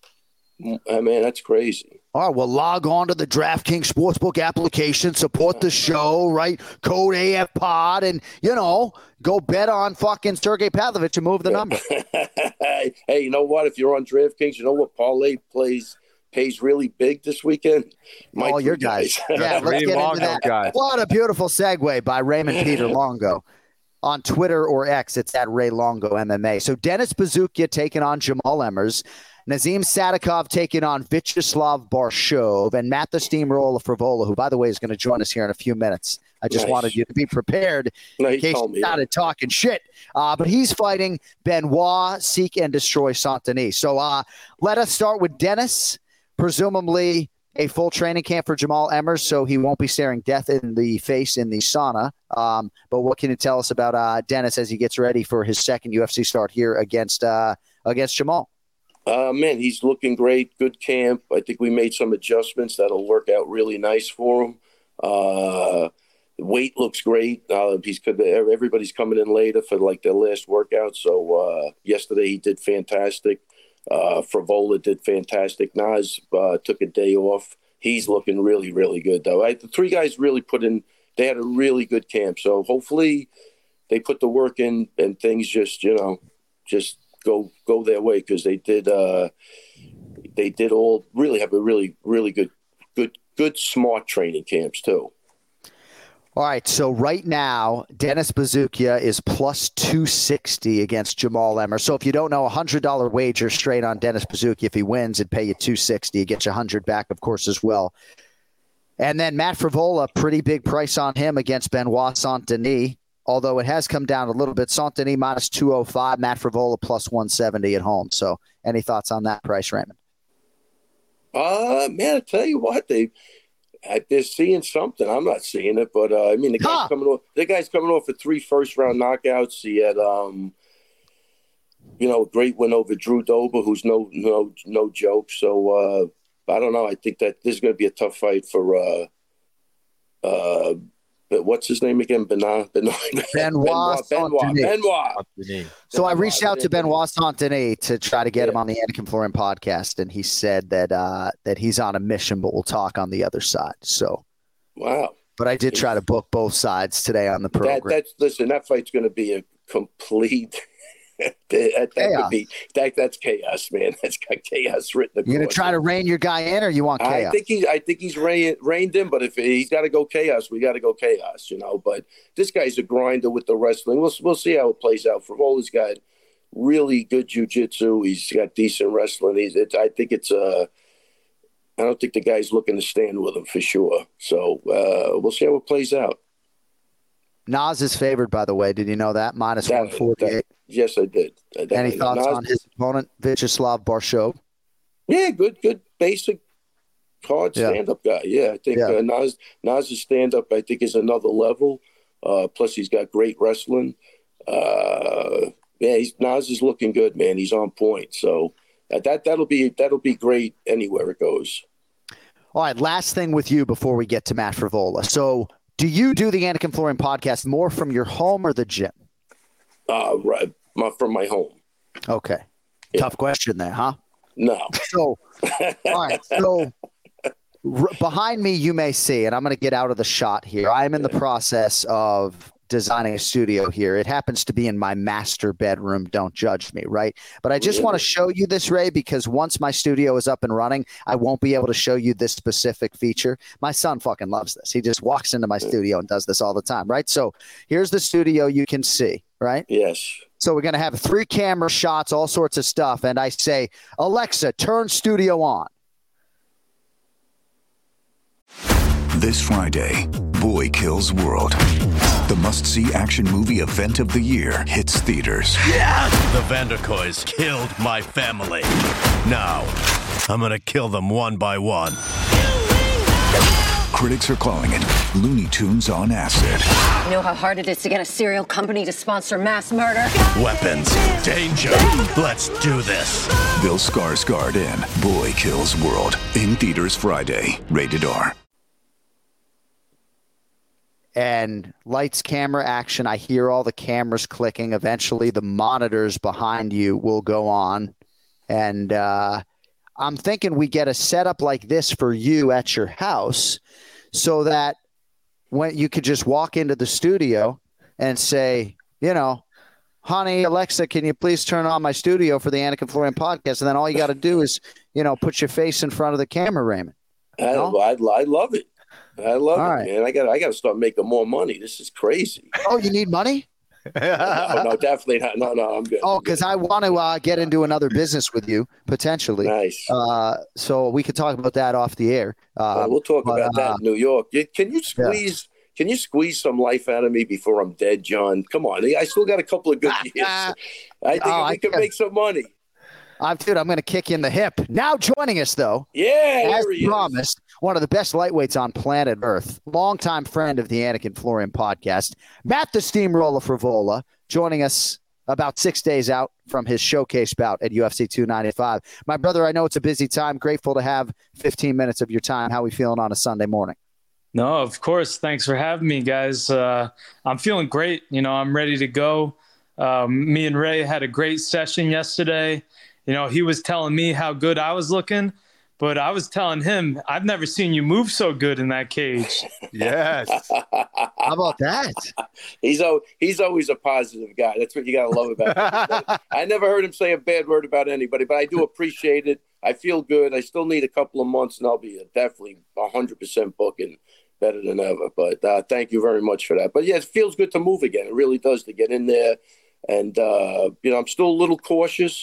I mean, that's crazy. All right, well, log on to the DraftKings Sportsbook application, support the show, right? Code A F Pod, and, you know, go bet on fucking Sergey Pavlovich and move the number. Hey, you know what? If you're on DraftKings, you know what parlay plays pays really big this weekend? My All your three guys. Yeah, let's Ray get into Longo that. guys. What a beautiful segue by Raymond Peter Longo. On Twitter or X, it's at Ray Longo M M A. So Dennis Bazookia taking on Jamal Emmers. Nazim Sadikov taking on Vyacheslav Barshov, and Matt the Steamroller Frivola, who, by the way, is going to join us here in a few minutes. I just Nice. wanted you to be prepared No, in he case told you me, yeah. started talking shit. Uh, but he's fighting Benoit, Seek and Destroy Saint-Denis. So uh, let us start with Dennis, presumably a full training camp for Jamal Emmers, so he won't be staring death in the face in the sauna. Um, but what can you tell us about uh, Dennis as he gets ready for his second U F C start here against uh, against Jamal? Uh, man, he's looking great. Good camp. I think we made some adjustments that'll work out really nice for him. Uh, weight looks great. Uh, he's everybody's coming in later for like their last workout. So uh, yesterday he did fantastic. Uh, Frivola did fantastic. Nas uh, took a day off. He's looking really, really good though. I, the three guys really put in. They had a really good camp. So hopefully they put the work in and things just you know just. go go their way because they did uh they did all really have a really really good good good smart training camps too. All right, so right now Dennis Bazookia is plus two sixty against Jamal Emmers. So if you don't know, a one hundred dollars wager straight on Dennis Bazookia, if he wins, it'd pay you two sixty. It gets you one hundred back, of course, as well. And then Matt Frivola, pretty big price on him against Benoit Saint-Denis. although it has come down a little bit. Saint-Denis minus two oh five, Matt Frivola plus one seventy at home. So any thoughts on that price, Raymond? Uh, man, I tell you what, they they're seeing something. I'm not seeing it, but uh, I mean, the guy's huh. coming off. The guy's coming off of three first round knockouts. He had, um, you know, a great win over Drew Dober, who's no no no joke. So uh, I don't know. I think that this is going to be a tough fight for. Uh, uh, But what's his name again? Benoit. Benoit. Benoit. Benoit. Benoit. Benoit. So I reached out to Benoit Saint-Denis to try to get yeah. him on the Anik and Florian podcast, and he said that uh, that he's on a mission, but we'll talk on the other side. So, wow. But I did try to book both sides today on the program. That, that's listen. That fight's going to be a complete. that that could be that. That's chaos, man. That's got chaos written. You're gonna try to rein your guy in, or you want chaos? I think he. I think he's rein, reined in. But if he's got to go chaos, we got to go chaos. You know. But this guy's a grinder with the wrestling. We'll we'll see how it plays out. Fivola's got really good jiu-jitsu. He's got decent wrestling. He's. It's, I think it's Uh, I don't think the guy's looking to stand with him for sure. So uh, we'll see how it plays out. Nas is favored, by the way. Did you know that? Minus that, one forty-eight. That, yes, I did. That, Any thoughts Nas, on his opponent, Vyacheslav Barshov? Yeah, good, good, basic, hard yeah. stand-up guy. Yeah, I think yeah. Uh, Nas, Nas's stand-up, I think, is another level. Uh, plus, he's got great wrestling. Uh, yeah, he's, Nas is looking good, man. He's on point. So uh, that that'll be that'll be great anywhere it goes. All right, last thing with you before we get to Matt Frivola. So. Do you do the Anik and Florian podcast more from your home or the gym? Uh, right, my, from my home. Okay. Yeah. Tough question there, huh? No. So, all right. So, r- behind me, you may see, and I'm going to get out of the shot here. I am in the process of designing a studio here. It happens to be in my master bedroom. Don't judge me, right? But I just really? want to show you this, Ray, because once my studio is up and running, I won't be able to show you this specific feature. My son fucking loves this. He just walks into my studio and does this all the time, right? So here's the studio you can see, right? Yes. So we're going to have three camera shots, all sorts of stuff. And I say, Alexa, turn studio on. This Friday, Boy Kills World. The must-see action movie event of the year hits theaters. Yeah! The Vanderkoys killed my family. Now, I'm gonna kill them one by one. Critics are calling it Looney Tunes on acid. You know how hard it is to get a serial company to sponsor mass murder? Weapons, danger, let's do this. Bill Skarsgård in Boy Kills World. In theaters Friday. Rated R. And lights, camera, action. I hear all the cameras clicking. Eventually, the monitors behind you will go on. And uh, I'm thinking we get a setup like this for you at your house so that when you could just walk into the studio and say, you know, honey, Alexa, can you please turn on my studio for the Anik and Florian podcast? And then all you got to do is, you know, put your face in front of the camera, Raymond. I, I, I love it. I love All it, right. man. I got I got to start making more money. This is crazy. Oh, you need money? no, no, definitely not. No, no, I'm good. Oh, because I want to uh, get into another business with you, potentially. Nice. Uh, so we could talk about that off the air. Uh, uh, we'll talk but, about that uh, in New York. Can you squeeze yeah. Can you squeeze some life out of me before I'm dead, John? Come on. I still got a couple of good years. I think oh, we I can make some money. I'm, dude, I'm going to kick you in the hip. Now joining us, though, yeah, as here he promised, is. One of the best lightweights on planet Earth, longtime friend of the Anik and Florian podcast, Matt the Steamroller Frivola, joining us about six days out from his showcase bout at U F C two ninety-five. My brother, I know it's a busy time. Grateful to have fifteen minutes of your time. How are we feeling on a Sunday morning? No, of course. Thanks for having me, guys. Uh, I'm feeling great. You know, I'm ready to go. Um, me and Ray had a great session yesterday. You know, he was telling me how good I was looking, but I was telling him, I've never seen you move so good in that cage. Yes. How about that? He's al- he's always a positive guy. That's what you got to love about him. I never heard him say a bad word about anybody, but I do appreciate it. I feel good. I still need a couple of months, and I'll be definitely one hundred percent booking better than ever. But uh, thank you very much for that. But, yeah, it feels good to move again. It really does, to get in there. And, uh, you know, I'm still a little cautious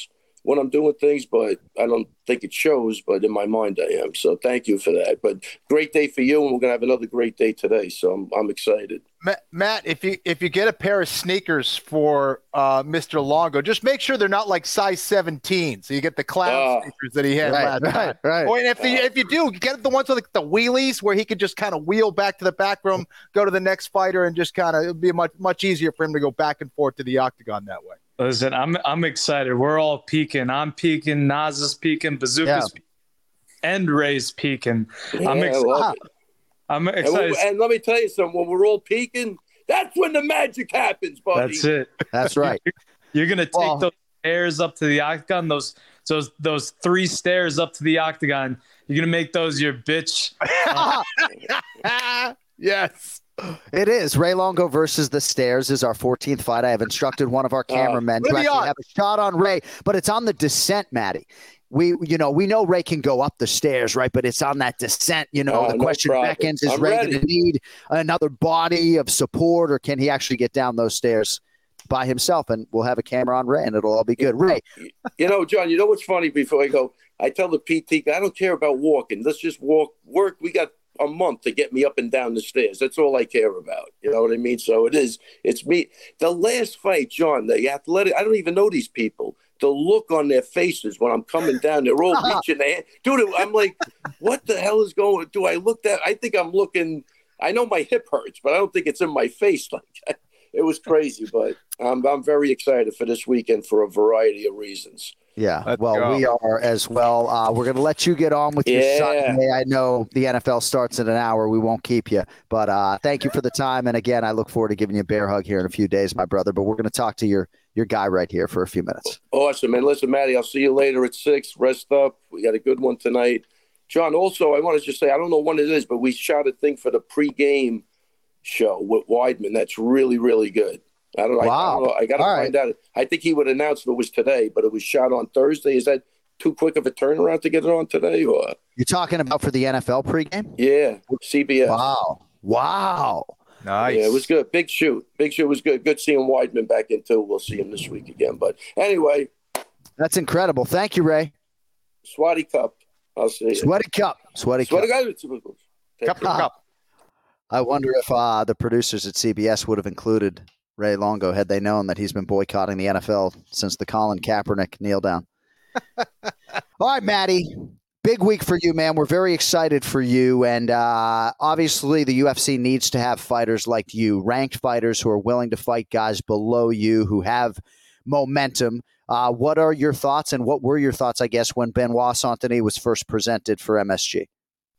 when I'm doing things, but I don't think it shows, but in my mind I am. So thank you for that. But great day for you, and we're going to have another great day today. So I'm, I'm excited. Matt, if you if you get a pair of sneakers for uh, Mister Longo, just make sure they're not like size seventeen, so you get the clown uh, sneakers that he had right, last right, time. Right. Or if, you, if you do, get the ones with like the wheelies where he could just kind of wheel back to the back room, go to the next fighter, and just kind of it'd be much much easier for him to go back and forth to the octagon that way. Listen, I'm I'm excited. We're all peaking. I'm peaking. Nas is peaking. Bazooka's Yeah. peaking. And Ray's peaking. Yeah, I'm I excited. love it. I'm And, excited. we- and let me tell you something. When we're all peaking, that's when the magic happens, buddy. That's it. That's right. You're gonna take Well- those stairs up to the octagon. Those those those three stairs up to the octagon. You're gonna make those your bitch. Yes. It is. Ray Longo versus the Stairs is our fourteenth fight. I have instructed one of our cameramen what to are the actually odds? have a shot on Ray, but it's on the descent, Matty. We, you know, we know Ray can go up the stairs, right? But it's on that descent. You know, Oh, the no question problem. back ends is I'm Ray ready. going to need another body of support, or can he actually get down those stairs by himself? And we'll have a camera on Ray, and it'll all be good. Ray, You know, John, you know what's funny before I go? I tell the P T, I don't care about walking. Let's just walk, work. We got a month to get me up and down the stairs. That's all I care about. You know what I mean? So it is, it's me. The last fight, John, the athletic, I don't even know these people. The look on their faces when I'm coming down, they're all reaching their hand. Dude, I'm like, what the hell is going, do I look that? I think I'm looking, I know my hip hurts, but I don't think it's in my face. Like, it was crazy, but I'm, I'm very excited for this weekend for a variety of reasons. yeah, Let's well, go. we are as well. Uh, we're going to let you get on with your Yeah. Sunday. I know the N F L starts in an hour. We won't keep you, but uh, thank you for the time. And again, I look forward to giving you a bear hug here in a few days, my brother. But we're going to talk to your your guy right here for a few minutes. Awesome. And listen, Matty, I'll see you later at six. Rest up. We got a good one tonight. John, also, I want to just say, I don't know when it is, but we shot a thing for the pregame show with Weidman. That's really, really good. I don't, I, I Wow. don't know. I got to All find out. I think he would announce if it was today, but it was shot on Thursday. Is that too quick of a turnaround to get it on today? Or You're talking about for the N F L pregame? yeah, C B S. Wow. Wow. Nice. Yeah, it was good. Big shoot. Big shoot was good. Good seeing Weidman back in too. We'll see him this week again. But anyway, That's incredible. Thank you, Ray. Swatty Cup. I'll see you. Sweaty Cup. Sweaty Sweaty Cup. Cup. Cup, cup, cup. I wonder if uh, the producers at C B S would have included Ray Longo had they known that he's been boycotting the N F L since the Colin Kaepernick kneel down. All right, Matty. Big week for you, man. We're very excited for you. And uh, obviously, the U F C needs to have fighters like you, ranked fighters who are willing to fight guys below you, who have momentum. Uh, what are your thoughts, and what were your thoughts, I guess, when Benoit Saint-Denis was first presented for M S G?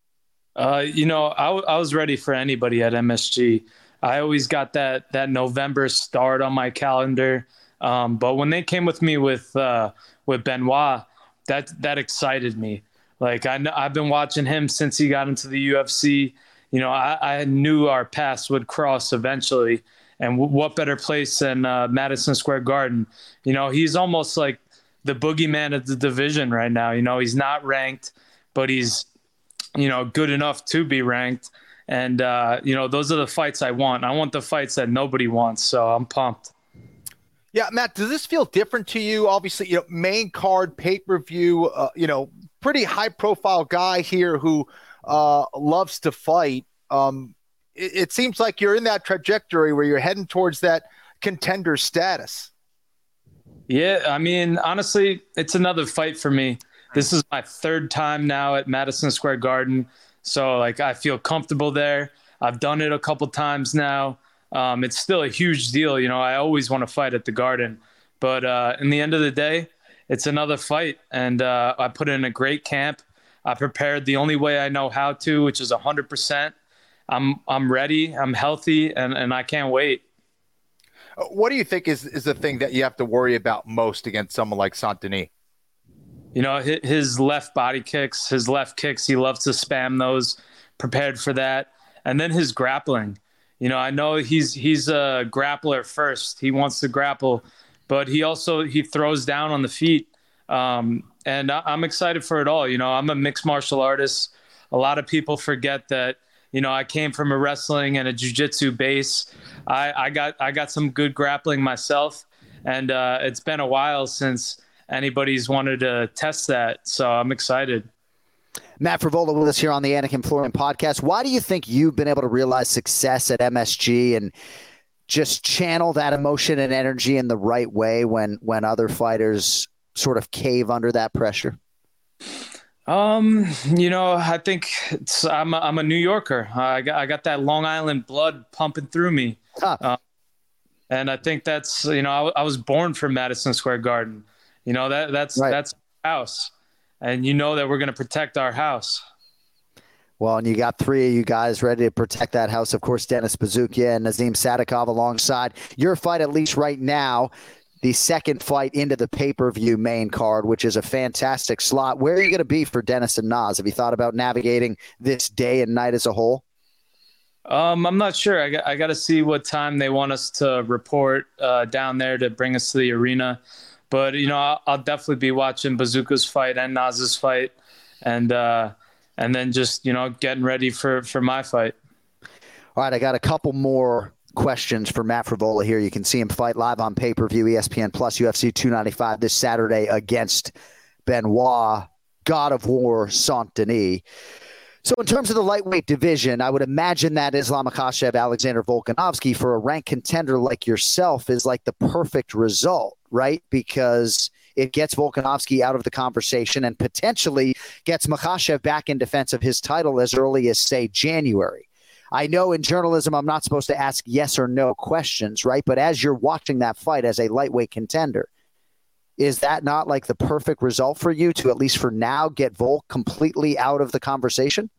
Uh, you know, I, w- I was ready for anybody at M S G. I always got that that November start on my calendar. Um, but when they came with me with uh, with Benoit, that that excited me. Like I kn- I've been watching him since he got into the U F C. You know, I, I knew our paths would cross eventually. And w- what better place than uh, Madison Square Garden? You know, he's almost like the boogeyman of the division right now. You know, he's not ranked, but he's, you know, good enough to be ranked. And, uh, you know, those are the fights I want. I want the fights that nobody wants. So I'm pumped. Yeah, Matt, does this feel different to you? Obviously, you know, main card, pay-per-view, uh, you know, pretty high-profile guy here who uh, loves to fight. Um, it, it seems like you're in that trajectory where you're heading towards that contender status. Yeah, I mean, honestly, it's another fight for me. This is my third time now at Madison Square Garden. So, like, I feel comfortable there. I've done it a couple times now. Um, it's still a huge deal. You know, I always want to fight at the Garden. But uh, in the end of the day, it's another fight. And uh, I put in a great camp. I prepared the only way I know how to, which is one hundred percent. I'm I'm ready. I'm healthy, and, and I can't wait. What do you think is, is the thing that you have to worry about most against someone like Saint-Denis? You know, his left body kicks, his left kicks, he loves to spam those, prepared for that. And then his grappling. You know, I know he's he's a grappler first. He wants to grapple, but he also he throws down on the feet. Um, and I, I'm excited for it all. You know, I'm a mixed martial artist. A lot of people forget that, you know, I came from a wrestling and a jiu-jitsu base. I, I got I got some good grappling myself. And uh, it's been a while since anybody's wanted to test that. So I'm excited. Matt Frevola with us here on the Anik and Florian podcast. Why do you think you've been able to realize success at M S G and just channel that emotion and energy in the right way when when other fighters sort of cave under that pressure? Um, you know, I think it's, I'm a, I'm a New Yorker. I got, I got that Long Island blood pumping through me. Huh. Uh, and I think that's, you know, I, I was born for Madison Square Garden. You know, that that's, right. that's our house. And you know that we're going to protect our house. Well, and you got three of you guys ready to protect that house. Of course, Dennis Buzukja and Nazim Sadikov alongside your fight, at least right now, the second fight into the pay-per-view main card, which is a fantastic slot. Where are you going to be for Dennis and Naz? Have you thought about navigating this day and night as a whole? Um, I'm not sure. I got, I got to see what time they want us to report uh, down there to bring us to the arena. But, you know, I'll, I'll definitely be watching Bazooka's fight and Naz's fight. And, uh, and then just, you know, getting ready for, for my fight. All right, I got a couple more questions for Matt Frevola here. You can see him fight live on pay-per-view, E S P N Plus, U F C two ninety-five this Saturday against Benoit, God of War, Saint-Denis. So in terms of the lightweight division, I would imagine that Islam Makhachev, Alexander Volkanovski, for a ranked contender like yourself, is like the perfect result, right? Because it gets Volkanovski out of the conversation and potentially gets Makhachev back in defense of his title as early as, say, January. I know in journalism I'm not supposed to ask yes or no questions, right? But as you're watching that fight as a lightweight contender, is that not like the perfect result for you to, at least for now, get Volk completely out of the conversation?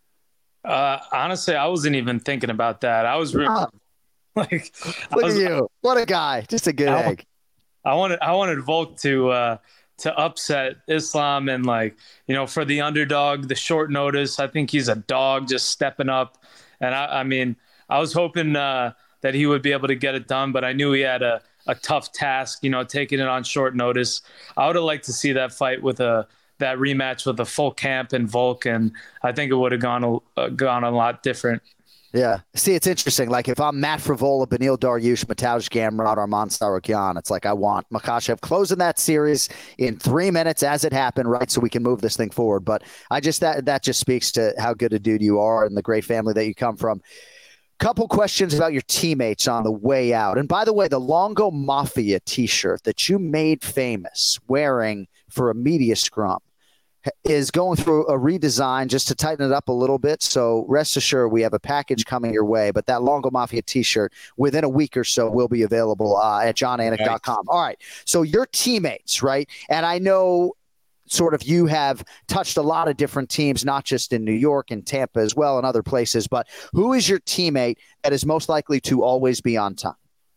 Uh, honestly, I wasn't even thinking about that. I was really, oh. like, look I was, at you. What a guy. Just a good I, egg. I wanted, I wanted Volk to, uh, to upset Islam and, like, you know, for the underdog, the short notice. I think he's a dog just stepping up. And I, I mean, I was hoping uh, that he would be able to get it done, but I knew he had a, a tough task, you know, taking it on short notice. I would have liked to see that fight with a that rematch with a full camp and Volk, and I think it would have gone a, uh, gone a lot different. Yeah. See, it's interesting. Like, if I'm Matt Frevola, Beneil Dariush, Mateusz Gamrot, Arman Tsarukyan, it's like I want Makhachev closing that series in three minutes as it happened, right, so we can move this thing forward. But I just that that just speaks to how good a dude you are and the great family that you come from. Couple questions about your teammates on the way out. And by the way, the Longo Mafia t-shirt that you made famous wearing for a media scrum is going through a redesign just to tighten it up a little bit. So rest assured, we have a package coming your way. But that Longo Mafia t-shirt within a week or so will be available uh, at john anik dot com. All right. So your teammates, right? And I know sort of you have touched a lot of different teams, not just in New York and Tampa as well and other places. But who is your teammate that is most likely to always be on time?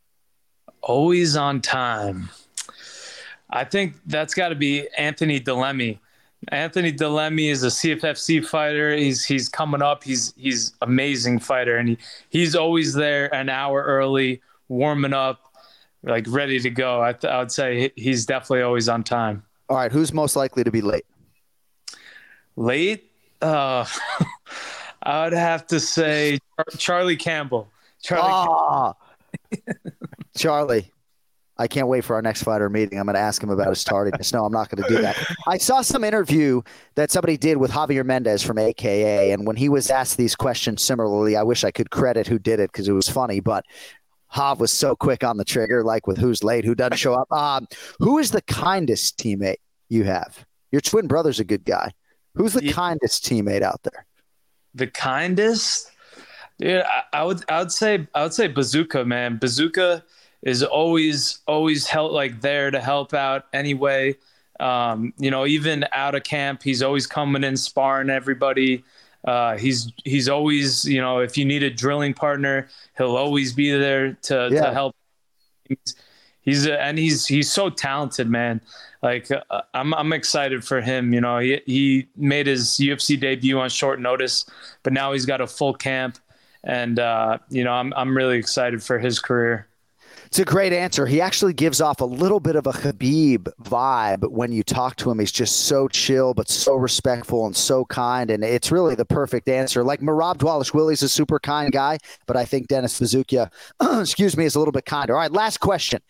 Always on time. I think that's got to be Anthony Delemy. Anthony Delemy is a C F F C fighter. He's he's coming up. He's he's amazing fighter, and he, he's always there an hour early, warming up, like ready to go. I, th- I would say he's definitely always on time. All right, who's most likely to be late? Late? Uh, I would have to say Char- Charlie Campbell. Charlie. Oh. Campbell. Charlie. I can't wait for our next fighter meeting. I'm going to ask him about his tardiness. No, I'm not going to do that. I saw some interview that somebody did with Javier Mendez from A K A, and when he was asked these questions similarly, I wish I could credit who did it because it was funny, but Jav was so quick on the trigger, like with who's late, who doesn't show up. Um, who is the kindest teammate you have? Your twin brother's a good guy. Who's the yeah. kindest teammate out there? The kindest? Dude, I, I would I would say I would say Bazooka, man. Bazooka is always, always help, like there to help out anyway. Um, you know, even out of camp, he's always coming in, sparring everybody. Uh, he's he's always, you know, if you need a drilling partner, he'll always be there to, yeah. to help. He's, he's a, and he's he's so talented, man. Like uh, I'm I'm excited for him. You know, he he made his U F C debut on short notice, but now he's got a full camp, and uh, you know, I'm I'm really excited for his career. It's a great answer. He actually gives off a little bit of a Khabib vibe when you talk to him. He's just so chill, but so respectful and so kind. And it's really the perfect answer. Like Merab Dvalishvili is a super kind guy, but I think Dennis Buzukja, excuse me, is a little bit kinder. All right, last question.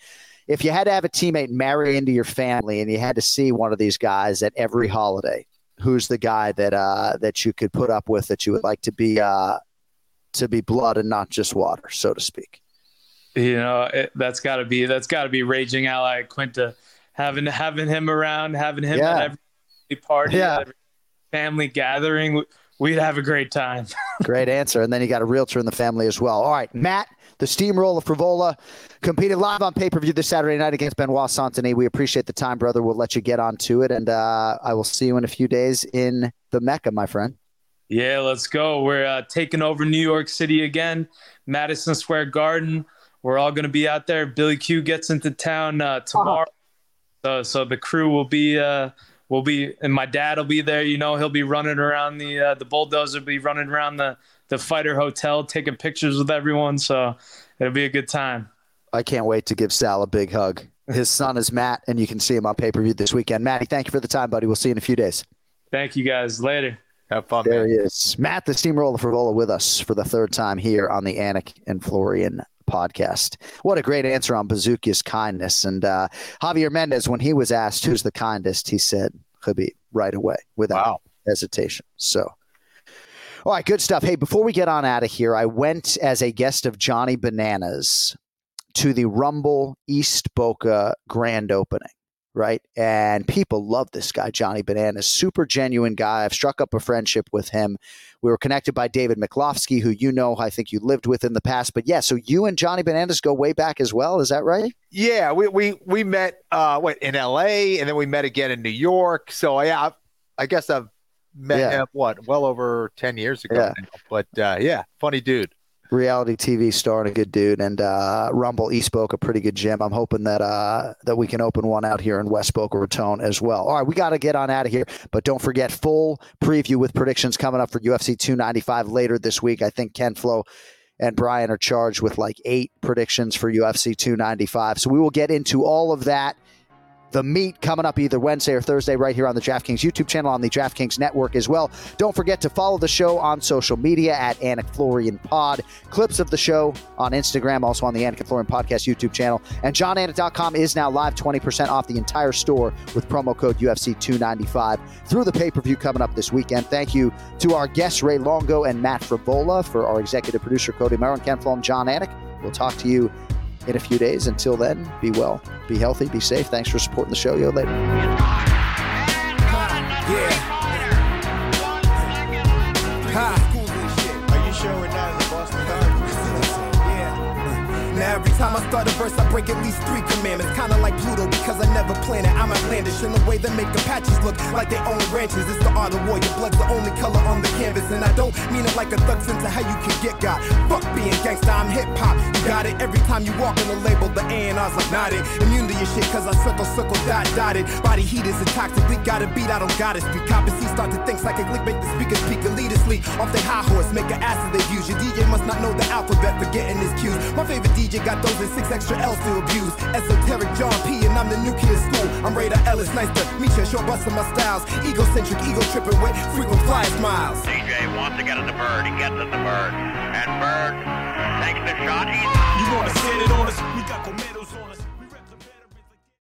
if you had to have a teammate marry into your family and you had to see one of these guys at every holiday, who's the guy that uh, that you could put up with, that you would like to be uh, to be blood and not just water, so to speak? You know, it, that's got to be that's got to be Raging Ally Quinta. Having having him around, having him yeah. at every party, yeah. at every family gathering, we'd have a great time. Great answer. And then you got a realtor in the family as well. All right, Matt, the Steamroller Frivola, competed live on pay-per-view this Saturday night against Benoit Saint-Denis. We appreciate the time, brother. We'll let you get on to it, and uh, I will see you in a few days in the Mecca, my friend. Yeah, let's go. We're uh, taking over New York City again, Madison Square Garden. We're all going to be out there. Billy Q gets into town uh, tomorrow, uh-huh. so so the crew will be uh, will be, and my dad will be there. You know, he'll be running around the uh, the bulldozer, will be running around the the Fighter Hotel, taking pictures with everyone. So it'll be a good time. I can't wait to give Sal a big hug. His son is Matt, and you can see him on pay-per-view this weekend. Matty, thank you for the time, buddy. We'll see you in a few days. Thank you, guys. Later. Have fun, there man. He is. Matt, the Steamroller Frivola, with us for the third time here on the Anik and Florian podcast. What a great answer on Bazooka's kindness. And uh, Javier Mendez, when he was asked who's the kindest, he said Khabib right away without wow. hesitation. So, all right, good stuff. Hey, before we get on out of here, I went as a guest of Johnny Bananas to the Rumble East Boca grand opening, right? And people love this guy, Johnny Bananas. Super genuine guy. I've struck up a friendship with him. We were connected by David McLofsky, who you know, I think you lived with in the past. But yeah, so you and Johnny Bananas go way back as well. Is that right? Yeah, we we we met uh, what in L A, and then we met again in New York. So yeah, I guess I've met Yeah. him, what, well over ten years ago. Yeah. now. But uh, yeah, funny dude. Reality T V star and a good dude, and uh, Rumble East Boca, pretty good gym. I'm hoping that uh, that we can open one out here in West Boca Raton as well. All right, we got to get on out of here, but don't forget, full preview with predictions coming up for U F C two ninety-five later this week. I think Ken Flo and Brian are charged with like eight predictions for U F C two ninety-five, so we will get into all of that. The meet coming up either Wednesday or Thursday right here on the DraftKings YouTube channel, on the DraftKings Network as well. Don't forget to follow the show on social media at Anik Florian Pod. Clips of the show on Instagram, also on the Anik and Florian Podcast YouTube channel. And John Anik dot com is now live, twenty percent off the entire store with promo code U F C two ninety-five through the pay-per-view coming up this weekend. Thank you to our guests, Ray Longo and Matt Frivola, for our executive producer, Cody Merrill, Ken Flo, and John Anik. We'll talk to you in a few days. Until then, be well, be healthy, be safe. Thanks for supporting the show. Yo, later. Yeah. Ha. Are you sure we're not in the Boston Now every time I start a verse, I break at least three commandments. Kinda like Pluto, because I never planned it. I'm outlandish in a way that make Apaches look like they own ranches. It's the art of war, your blood's the only color on the canvas. And I don't mean it like a thug sense of how you can get got. Fuck being gangsta, I'm hip-hop. You got it every time you walk in the label, the A and R's like nodded. Immune to your shit, cause I circle, circle, dot, dotted. Body heat is a toxic leak, got a beat, I don't got it. Street cop and see, start to think psychic link, make the speakers speak and lead us sleep. Off they high horse, make an ass of their views. Your D J must not know the alphabet, forgetting his cues. My favorite D J got those and six extra L's to abuse. Esoteric John P, and I'm the new kid at school. I'm Raider Ellis, nice to meet you, short busting my styles. Egocentric, ego tripping with frequent fly smiles. D J wants to get at the bird, he gets at the bird. And Bird takes the shot. He's... You wanna set it on us? We got